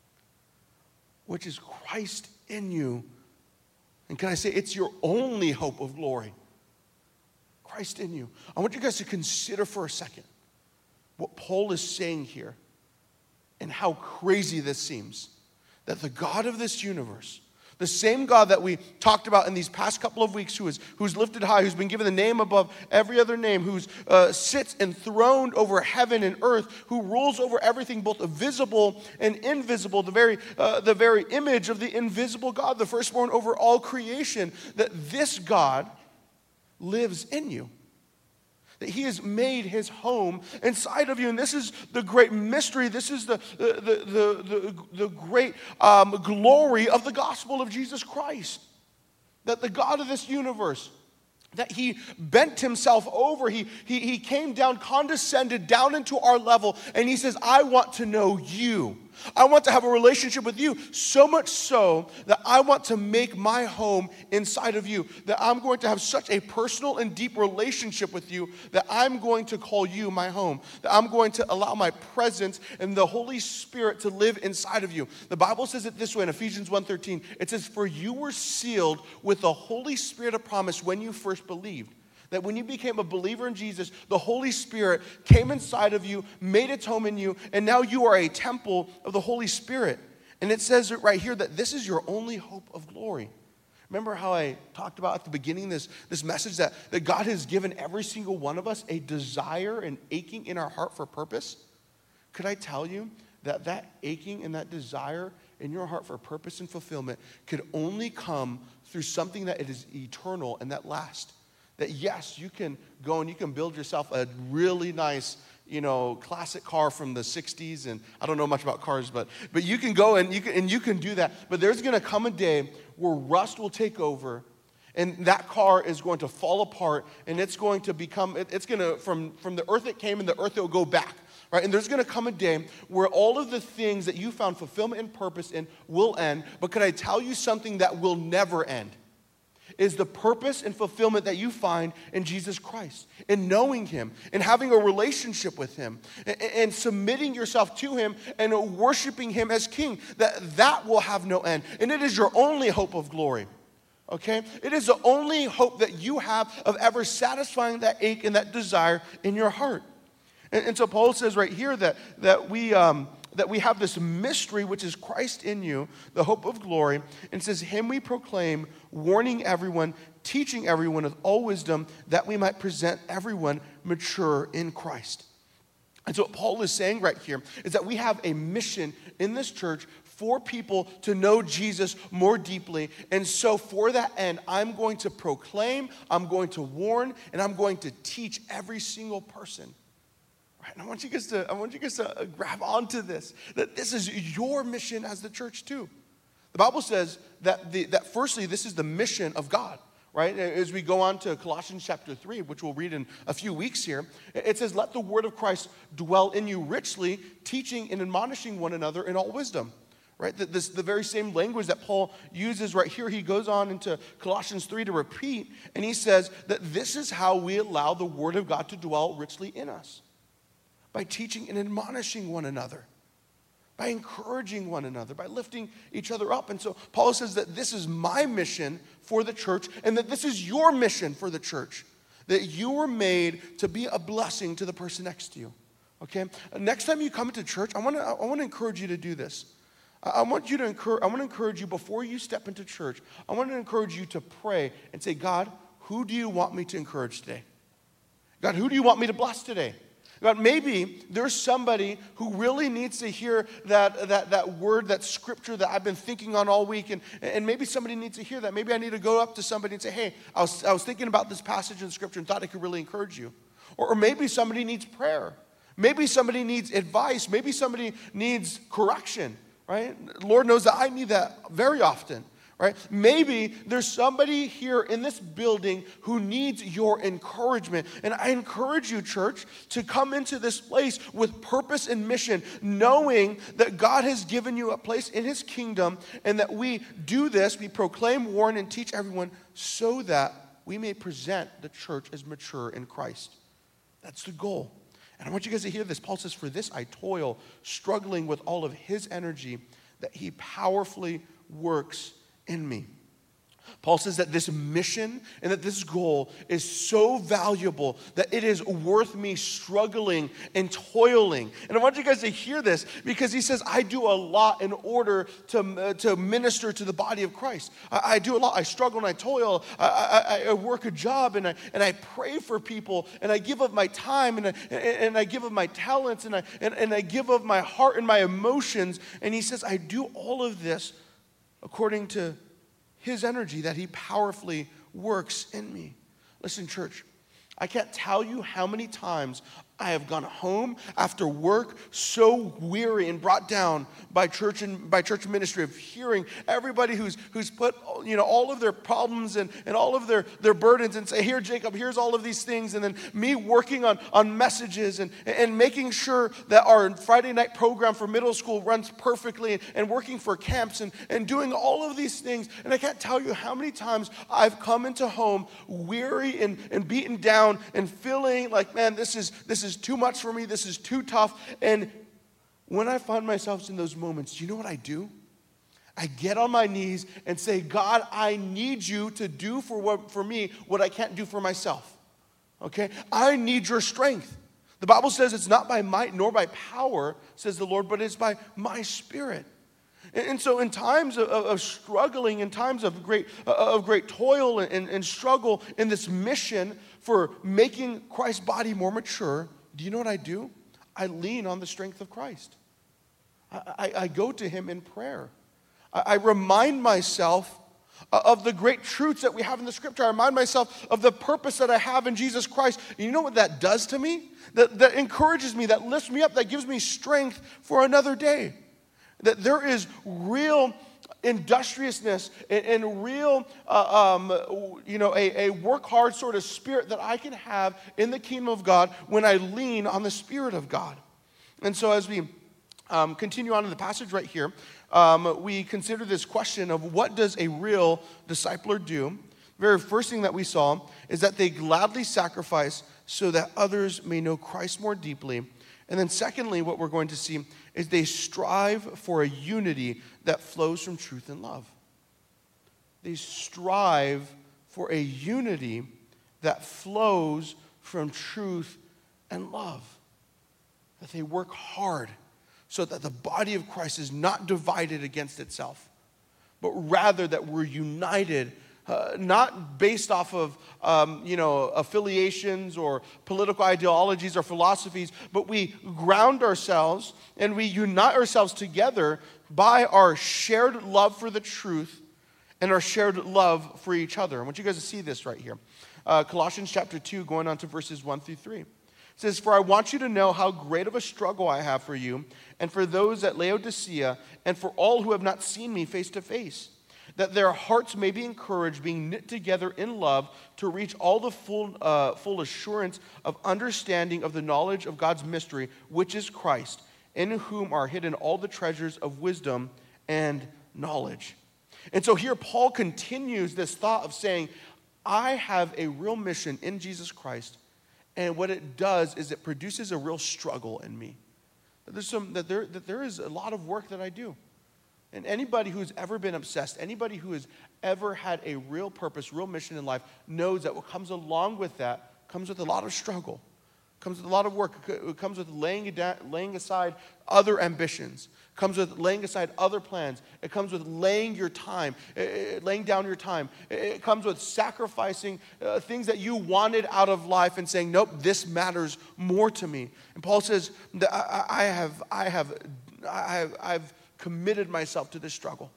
[SPEAKER 6] Which is Christ in you. And can I say, it's your only hope of glory. Christ in you. I want you guys to consider for a second what Paul is saying here and how crazy this seems. That the God of this universe, the same God that we talked about in these past couple of weeks, who is who's lifted high, who's been given the name above every other name, who uh, sits enthroned over heaven and earth, who rules over everything, both visible and invisible, the very, uh, the very image of the invisible God, the firstborn over all creation, that this God lives in you. That he has made his home inside of you. And this is the great mystery. This is the, the, the, the, the, the great um, glory of the gospel of Jesus Christ. That the God of this universe, that he bent himself over. He, he, he came down, condescended down into our level. And he says, I want to know you. I want to have a relationship with you, so much so that I want to make my home inside of you, that I'm going to have such a personal and deep relationship with you that I'm going to call you my home, that I'm going to allow my presence and the Holy Spirit to live inside of you. The Bible says it this way in Ephesians one thirteen. It says, for you were sealed with the Holy Spirit of promise when you first believed. That when you became a believer in Jesus, the Holy Spirit came inside of you, made its home in you, and now you are a temple of the Holy Spirit. And it says it right here that this is your only hope of glory. Remember how I talked about at the beginning this, this message that, that God has given every single one of us a desire and aching in our heart for purpose? Could I tell you that that aching and that desire in your heart for purpose and fulfillment could only come through something that it is eternal and that lasts. That yes, you can go and you can build yourself a really nice, you know, classic car from the sixties, and I don't know much about cars, but but you can go and you can and you can do that. But there's going to come a day where rust will take over, and that car is going to fall apart, and it's going to become it, it's going to from from the earth it came, and the earth it will go back. Right? And there's going to come a day where all of the things that you found fulfillment and purpose in will end. But could I tell you something that will never end? Is the purpose and fulfillment that you find in Jesus Christ, in knowing Him, in having a relationship with Him, and, and submitting yourself to Him and worshiping Him as King. That that will have no end. And it is your only hope of glory. Okay? It is the only hope that you have of ever satisfying that ache and that desire in your heart. And, and so Paul says right here that, that, we, um, that we have this mystery, which is Christ in you, the hope of glory. And says, Him we proclaim, warning everyone, teaching everyone with all wisdom, that we might present everyone mature in Christ. And so what Paul is saying right here is that we have a mission in this church for people to know Jesus more deeply. And so for that end, I'm going to proclaim, I'm going to warn, and I'm going to teach every single person. Right? And I want you guys to, I want you guys to grab onto this, that this is your mission as the church too. The Bible says that, the, that firstly, this is the mission of God. Right? As we go on to Colossians chapter three, which we'll read in a few weeks here, it says, let the word of Christ dwell in you richly, teaching and admonishing one another in all wisdom. Right? This, the very same language that Paul uses right here, he goes on into Colossians three to repeat, and he says that this is how we allow the word of God to dwell richly in us. By teaching and admonishing one another. By encouraging one another, by lifting each other up. And so Paul says that this is my mission for the church, and that this is your mission for the church. That you were made to be a blessing to the person next to you. Okay? Next time you come into church, I want to I want to encourage you to do this. I want you to encourage I want to encourage you before you step into church. I want to encourage you to pray and say, God, who do you want me to encourage today? God, who do you want me to bless today? God, maybe there's somebody who really needs to hear that, that, that word, that scripture that I've been thinking on all week, and, and maybe somebody needs to hear that. Maybe I need to go up to somebody and say, hey, I was, I was thinking about this passage in scripture and thought it could really encourage you. Or, or maybe somebody needs prayer. Maybe somebody needs advice. Maybe somebody needs correction, right? Lord knows that I need that very often. Right? Maybe there's somebody here in this building who needs your encouragement. And I encourage you, church, to come into this place with purpose and mission, knowing that God has given you a place in His kingdom, and that we do this, we proclaim, warn, and teach everyone so that we may present the church as mature in Christ. That's the goal. And I want you guys to hear this. Paul says, for this I toil, struggling with all of His energy, that He powerfully works in me. Paul says that this mission and that this goal is so valuable that it is worth me struggling and toiling. And I want you guys to hear this, because he says, I do a lot in order to, uh, to minister to the body of Christ. I, I do a lot. I struggle and I toil. I, I, I work a job, and I, and I pray for people, and I give of my time, and I, and I give of my talents, and I, and, and I give of my heart and my emotions. And he says, I do all of this according to His energy that He powerfully works in me. Listen, church, I can't tell you how many times I have gone home after work so weary and brought down by church and by church ministry, of hearing everybody who's who's put, you know, all of their problems and, and all of their, their burdens, and say, here, Jacob, here's all of these things. And then me working on, on messages and, and making sure that our Friday night program for middle school runs perfectly, and, and working for camps and, and doing all of these things. And I can't tell you how many times I've come into home weary and, and beaten down and feeling like, man, this is this is This is too much for me. This is too tough. And when I find myself in those moments, do you know what I do? I get on my knees and say, God, I need you to do for what, for me what I can't do for myself. Okay? I need your strength. The Bible says it's not by might nor by power, says the Lord, but it's by my Spirit. And, and so in times of, of struggling, in times of great, of great toil and, and struggle in this mission for making Christ's body more mature, do you know what I do? I lean on the strength of Christ. I, I, I go to Him in prayer. I, I remind myself uh, of the great truths that we have in the scripture. I remind myself of the purpose that I have in Jesus Christ. And you know what that does to me? That, that encourages me, that lifts me up, that gives me strength for another day. That there is real industriousness and, and real, uh, um, you know, a, a work hard sort of spirit that I can have in the kingdom of God when I lean on the Spirit of God. And so as we um, continue on in the passage right here, um, we consider this question of what does a real discipler do? The very first thing that we saw is that they gladly sacrifice so that others may know Christ more deeply. And then secondly, what we're going to see is they strive for a unity that flows from truth and love. They strive for a unity that flows from truth and love. That they work hard so that the body of Christ is not divided against itself, but rather that we're united, uh, not based off of um, you know, affiliations or political ideologies or philosophies, but we ground ourselves and we unite ourselves together by our shared love for the truth and our shared love for each other. I want you guys to see this right here. Uh, Colossians chapter two, going on to verses one through three. It says, "For I want you to know how great of a struggle I have for you and for those at Laodicea and for all who have not seen me face to face, that their hearts may be encouraged, being knit together in love, to reach all the full, uh, full assurance of understanding of the knowledge of God's mystery, which is Christ, in whom are hidden all the treasures of wisdom and knowledge." And so here Paul continues this thought of saying, I have a real mission in Jesus Christ, and what it does is it produces a real struggle in me. That there's some that there that there is a lot of work that I do. And anybody who's ever been obsessed, anybody who has ever had a real purpose, real mission in life, knows that what comes along with that comes with a lot of struggle, comes with a lot of work. It comes with laying, laying aside other ambitions, comes with laying aside other plans. It comes with laying your time, laying down your time. It comes with sacrificing uh, things that you wanted out of life and saying, nope, this matters more to me. And Paul says, that I, I have, I have, I have, I've committed myself to this struggle.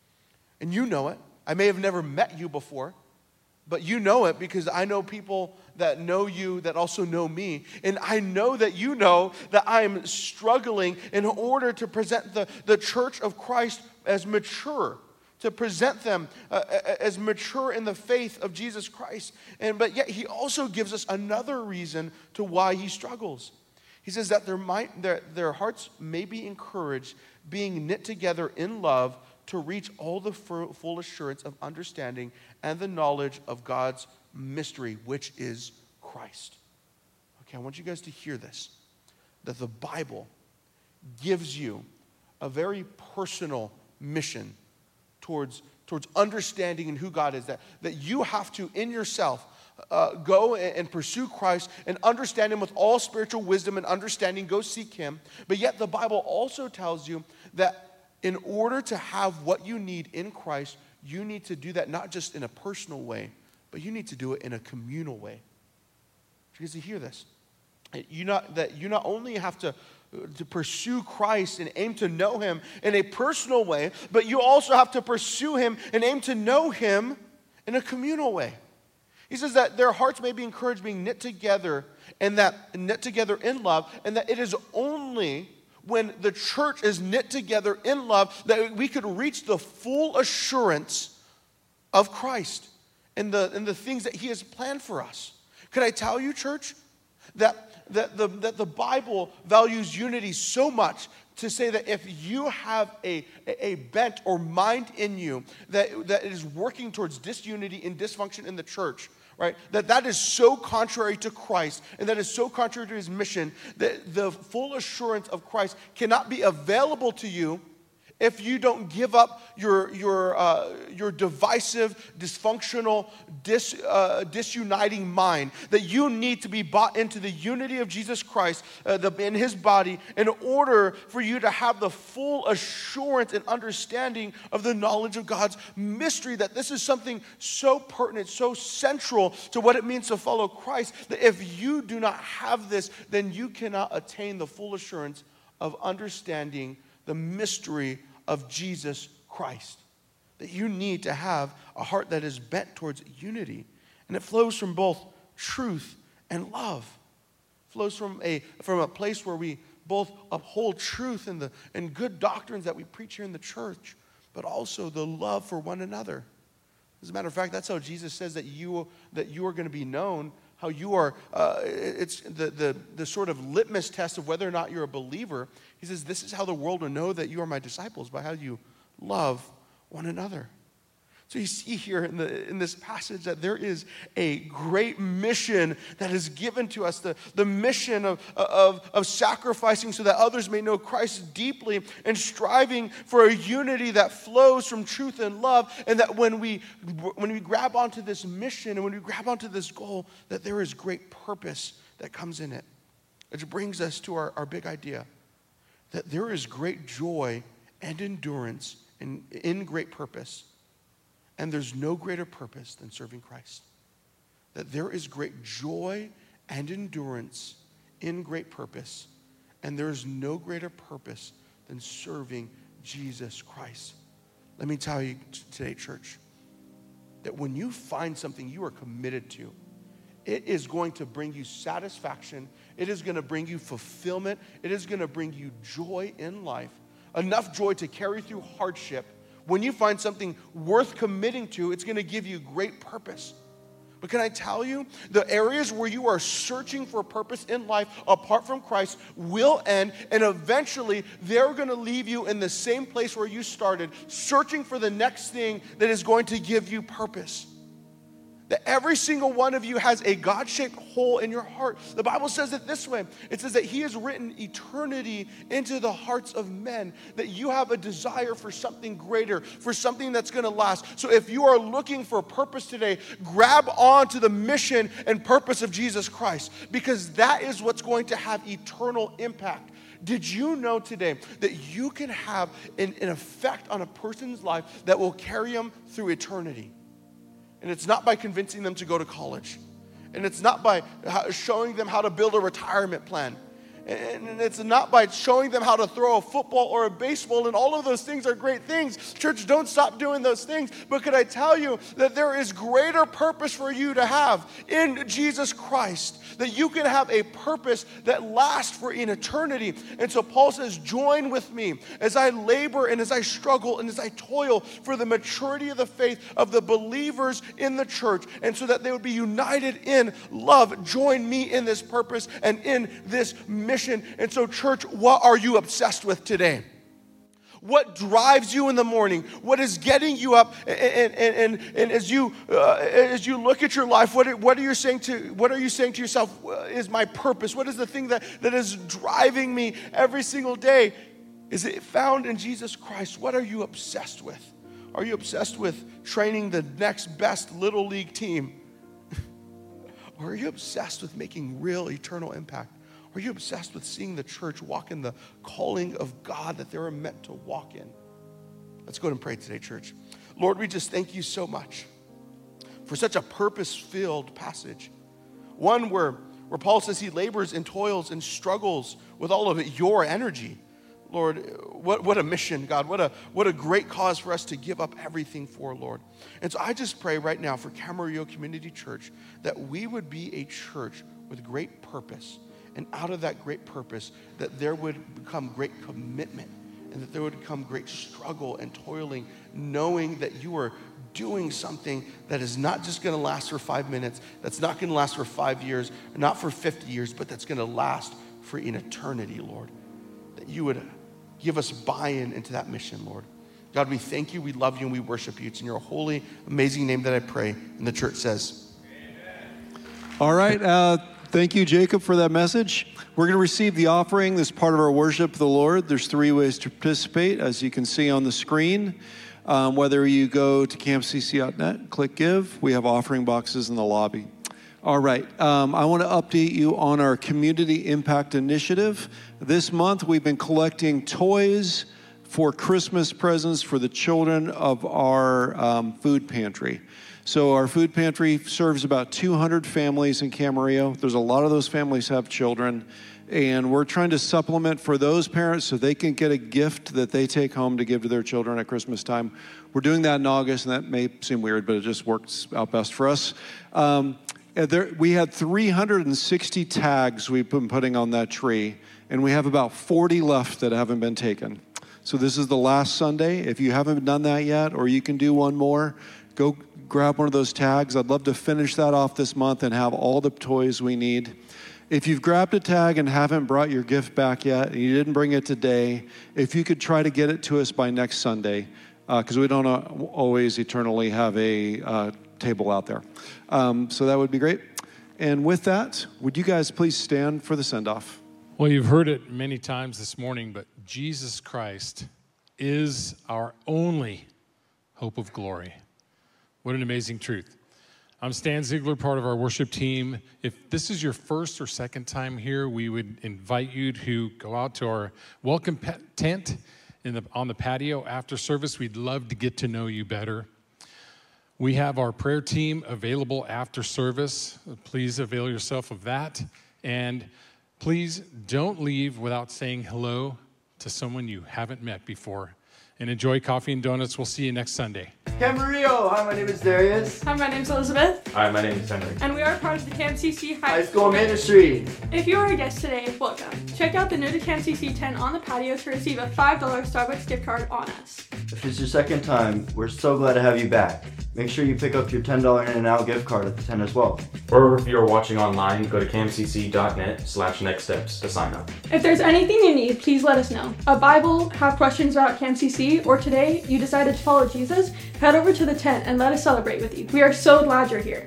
[SPEAKER 6] And you know it. I may have never met you before, but you know it because I know people that know you that also know me. And I know that you know that I am struggling in order to present the, the church of Christ as mature, to present them uh, as mature in the faith of Jesus Christ. And but yet he also gives us another reason to why he struggles. He says that their, might, their, their hearts may be encouraged, being knit together in love, to reach all the full assurance of understanding and the knowledge of God's mystery, which is Christ. Okay, I want you guys to hear this, that the Bible gives you a very personal mission towards, towards understanding and who God is, that, that you have to, in yourself, uh, go and, and pursue Christ and understand him with all spiritual wisdom and understanding, go seek him. But yet the Bible also tells you that in order to have what you need in Christ, you need to do that not just in a personal way, but you need to do it in a communal way. Because you hear this. You not, that you not only have to, to pursue Christ and aim to know him in a personal way, but you also have to pursue him and aim to know him in a communal way. He says that their hearts may be encouraged, being knit together, and that knit together in love, and that it is only when the church is knit together in love that we could reach the full assurance of Christ and the, and the things that he has planned for us. Could I tell you, church, that, that, the, that the Bible values unity so much to say that if you have a, a bent or mind in you that, that is working towards disunity and dysfunction in the church, right, that that is so contrary to Christ and that is so contrary to his mission that the full assurance of Christ cannot be available to you if you don't give up your, your, uh, your divisive, dysfunctional, dis, uh, disuniting mind, that you need to be bought into the unity of Jesus Christ uh, the, in his body in order for you to have the full assurance and understanding of the knowledge of God's mystery, that this is something so pertinent, so central to what it means to follow Christ, that if you do not have this, then you cannot attain the full assurance of understanding the mystery of Jesus Christ. that you need to have a heart that is bent towards unity. And it flows from both truth and love. It flows from a, from a place where we both uphold truth and, the, and good doctrines that we preach here in the church, but also the love for one another. As a matter of fact, that's how Jesus says that you, that you are going to be known, how you are, uh, it's the, the, the sort of litmus test of whether or not you're a believer. He says, this is how the world will know that you are my disciples, by how you love one another. So you see here in, the, in this passage that there is a great mission that is given to us, the, the mission of, of, of sacrificing so that others may know Christ deeply and striving for a unity that flows from truth and love, and that when we, when we grab onto this mission and when we grab onto this goal, that there is great purpose that comes in it. Which brings us to our, our big idea, that there is great joy and endurance in, in great purpose. And there's no greater purpose than serving Christ. That there is great joy and endurance in great purpose. And there is no greater purpose than serving Jesus Christ. Let me tell you today, church, that when you find something you are committed to, it is going to bring you satisfaction. It is going to bring you fulfillment. It is going to bring you joy in life. Enough joy to carry through hardship. When you find something worth committing to, it's going to give you great purpose. But can I tell you, the areas where you are searching for purpose in life apart from Christ will end, and eventually they're going to leave you in the same place where you started, searching for the next thing that is going to give you purpose. That every single one of you has a God-shaped hole in your heart. The Bible says it this way. It says that he has written eternity into the hearts of men, that you have a desire for something greater, for something that's going to last. So if you are looking for purpose today, grab on to the mission and purpose of Jesus Christ, because that is what's going to have eternal impact. Did you know today that you can have an, an effect on a person's life that will carry them through eternity? And it's not by convincing them to go to college. And it's not by showing them how to build a retirement plan. And it's not by showing them how to throw a football or a baseball, and all of those things are great things. Church, don't stop doing those things. But could I tell you that there is greater purpose for you to have in Jesus Christ, that you can have a purpose that lasts for an eternity. And so Paul says, join with me as I labor and as I struggle and as I toil for the maturity of the faith of the believers in the church, and so that they would be united in love. Join me in this purpose and in this mission. Mission. And so, church, what are you obsessed with today? What drives you in the morning? What is getting you up? And, and, and, and as you uh, as you look at your life, what are, what are you saying to what are you saying to yourself is my purpose? What is the thing that, that is driving me every single day? Is it found in Jesus Christ? What are you obsessed with? Are you obsessed with training the next best little league team? Or are you obsessed with making real eternal impact? Are you obsessed with seeing the church walk in the calling of God that they were meant to walk in? Let's go ahead and pray today, church. Lord, we just thank you so much for such a purpose-filled passage. One where, where Paul says he labors and toils and struggles with all of it, your energy. Lord, what, what a mission, God. What a, what a great cause for us to give up everything for, Lord. And so I just pray right now for Camarillo Community Church that we would be a church with great purpose. And out of that great purpose, that there would become great commitment, and that there would come great struggle and toiling, knowing that you are doing something that is not just going to last for five minutes, that's not going to last for five years, not for fifty years, but that's going to last for an eternity, Lord. That you would give us buy-in into that mission, Lord. God, we thank you, we love you, and we worship you. It's in your holy, amazing name that I pray. And the church says, amen.
[SPEAKER 7] All right. Uh, Thank you, Jacob, for that message. We're going to receive the offering. This is part of our worship of the Lord. There's three ways to participate, as you can see on the screen. Um, whether you go to camp c c dot net, click give. We have offering boxes in the lobby. All right. Um, I want to update you on our Community Impact Initiative. This month, we've been collecting toys for Christmas presents for the children of our um, food pantry. So our food pantry serves about two hundred families in Camarillo. There's a lot of those families have children. And we're trying to supplement for those parents so they can get a gift that they take home to give to their children at Christmas time. We're doing that in August, and that may seem weird, but it just works out best for us. Um, and there, we had three hundred sixty tags we've been putting on that tree, and we have about forty left that haven't been taken. So this is the last Sunday. If you haven't done that yet, or you can do one more, go grab one of those tags. I'd love to finish that off this month and have all the toys we need. If you've grabbed a tag and haven't brought your gift back yet, and you didn't bring it today, if you could try to get it to us by next Sunday, because uh, we don't uh, always eternally have a uh, table out there. Um, so that would be great. And with that, would you guys please stand for the send-off?
[SPEAKER 8] Well, you've heard it many times this morning, but Jesus Christ is our only hope of glory. What an amazing truth. I'm Stan Ziegler, part of our worship team. If this is your first or second time here, we would invite you to go out to our welcome tent in the, on the patio after service. We'd love to get to know you better. We have our prayer team available after service. Please avail yourself of that. And please don't leave without saying hello to someone you haven't met before. And enjoy coffee and donuts. We'll see you next Sunday.
[SPEAKER 9] Camarillo! Hi, my name is Darius.
[SPEAKER 10] Hi, my name's Elizabeth.
[SPEAKER 11] Hi, my name is Henry.
[SPEAKER 10] And we are part of the C A M C C High,
[SPEAKER 9] High School Ministry.
[SPEAKER 10] If you are a guest today, welcome. Check out the new to C A M C C tent on the patio to receive a five dollar Starbucks gift card on us.
[SPEAKER 9] If it's your second time, we're so glad to have you back. Make sure you pick up your ten dollar In-N-Out gift card at the tent as well.
[SPEAKER 11] Or if you're watching online, go to camcc.net slash next steps to sign up.
[SPEAKER 10] If there's anything you need, please let us know. A Bible, have questions about C A M C C, or today you decided to follow Jesus, head over to the tent and let us celebrate with you. We are so glad you're here.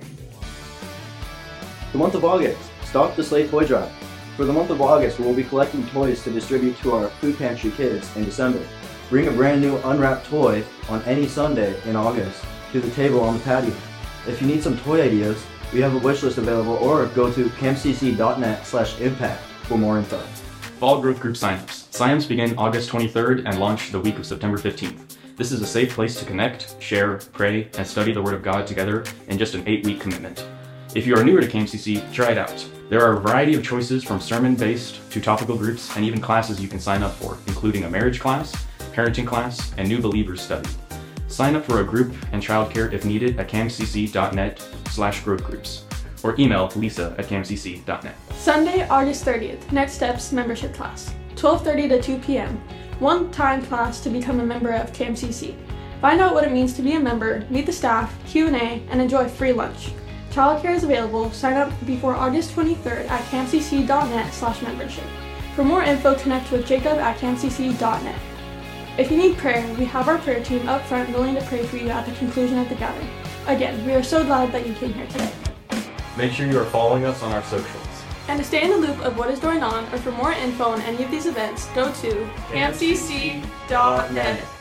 [SPEAKER 9] The month of August, stock the Slate Toy Drive. For the month of August, we will be collecting toys to distribute to our food pantry kids in December. Bring a brand new unwrapped toy on any Sunday in August to the table on the patio. If you need some toy ideas, we have a wish list available, or go to camcc.net slash impact for more info.
[SPEAKER 11] Fall growth group signups. Signups begin August twenty-third and launch the week of September fifteenth. This is a safe place to connect, share, pray, and study the Word of God together in just an eight-week commitment. If you are newer to C A M C C, try it out. There are a variety of choices from sermon-based to topical groups and even classes you can sign up for, including a marriage class, parenting class, and new believers study. Sign up for a group and childcare if needed at camcc.net slash growth groups, or email lisa at camcc.net.
[SPEAKER 10] Sunday, August thirtieth, Next Steps membership class, twelve thirty to two p.m. One-time class to become a member of C A M C C. Find out what it means to be a member, meet the staff, Q and A, and enjoy free lunch. Childcare is available. Sign up before August twenty-third at camcc.net slash membership. For more info, connect with Jacob at camcc dot net. If you need prayer, we have our prayer team up front willing to pray for you at the conclusion of the gathering. Again, we are so glad that you came here today.
[SPEAKER 11] Make sure you are following us on our socials.
[SPEAKER 10] And to stay in the loop of what is going on, or for more info on any of these events, go to camcc dot net.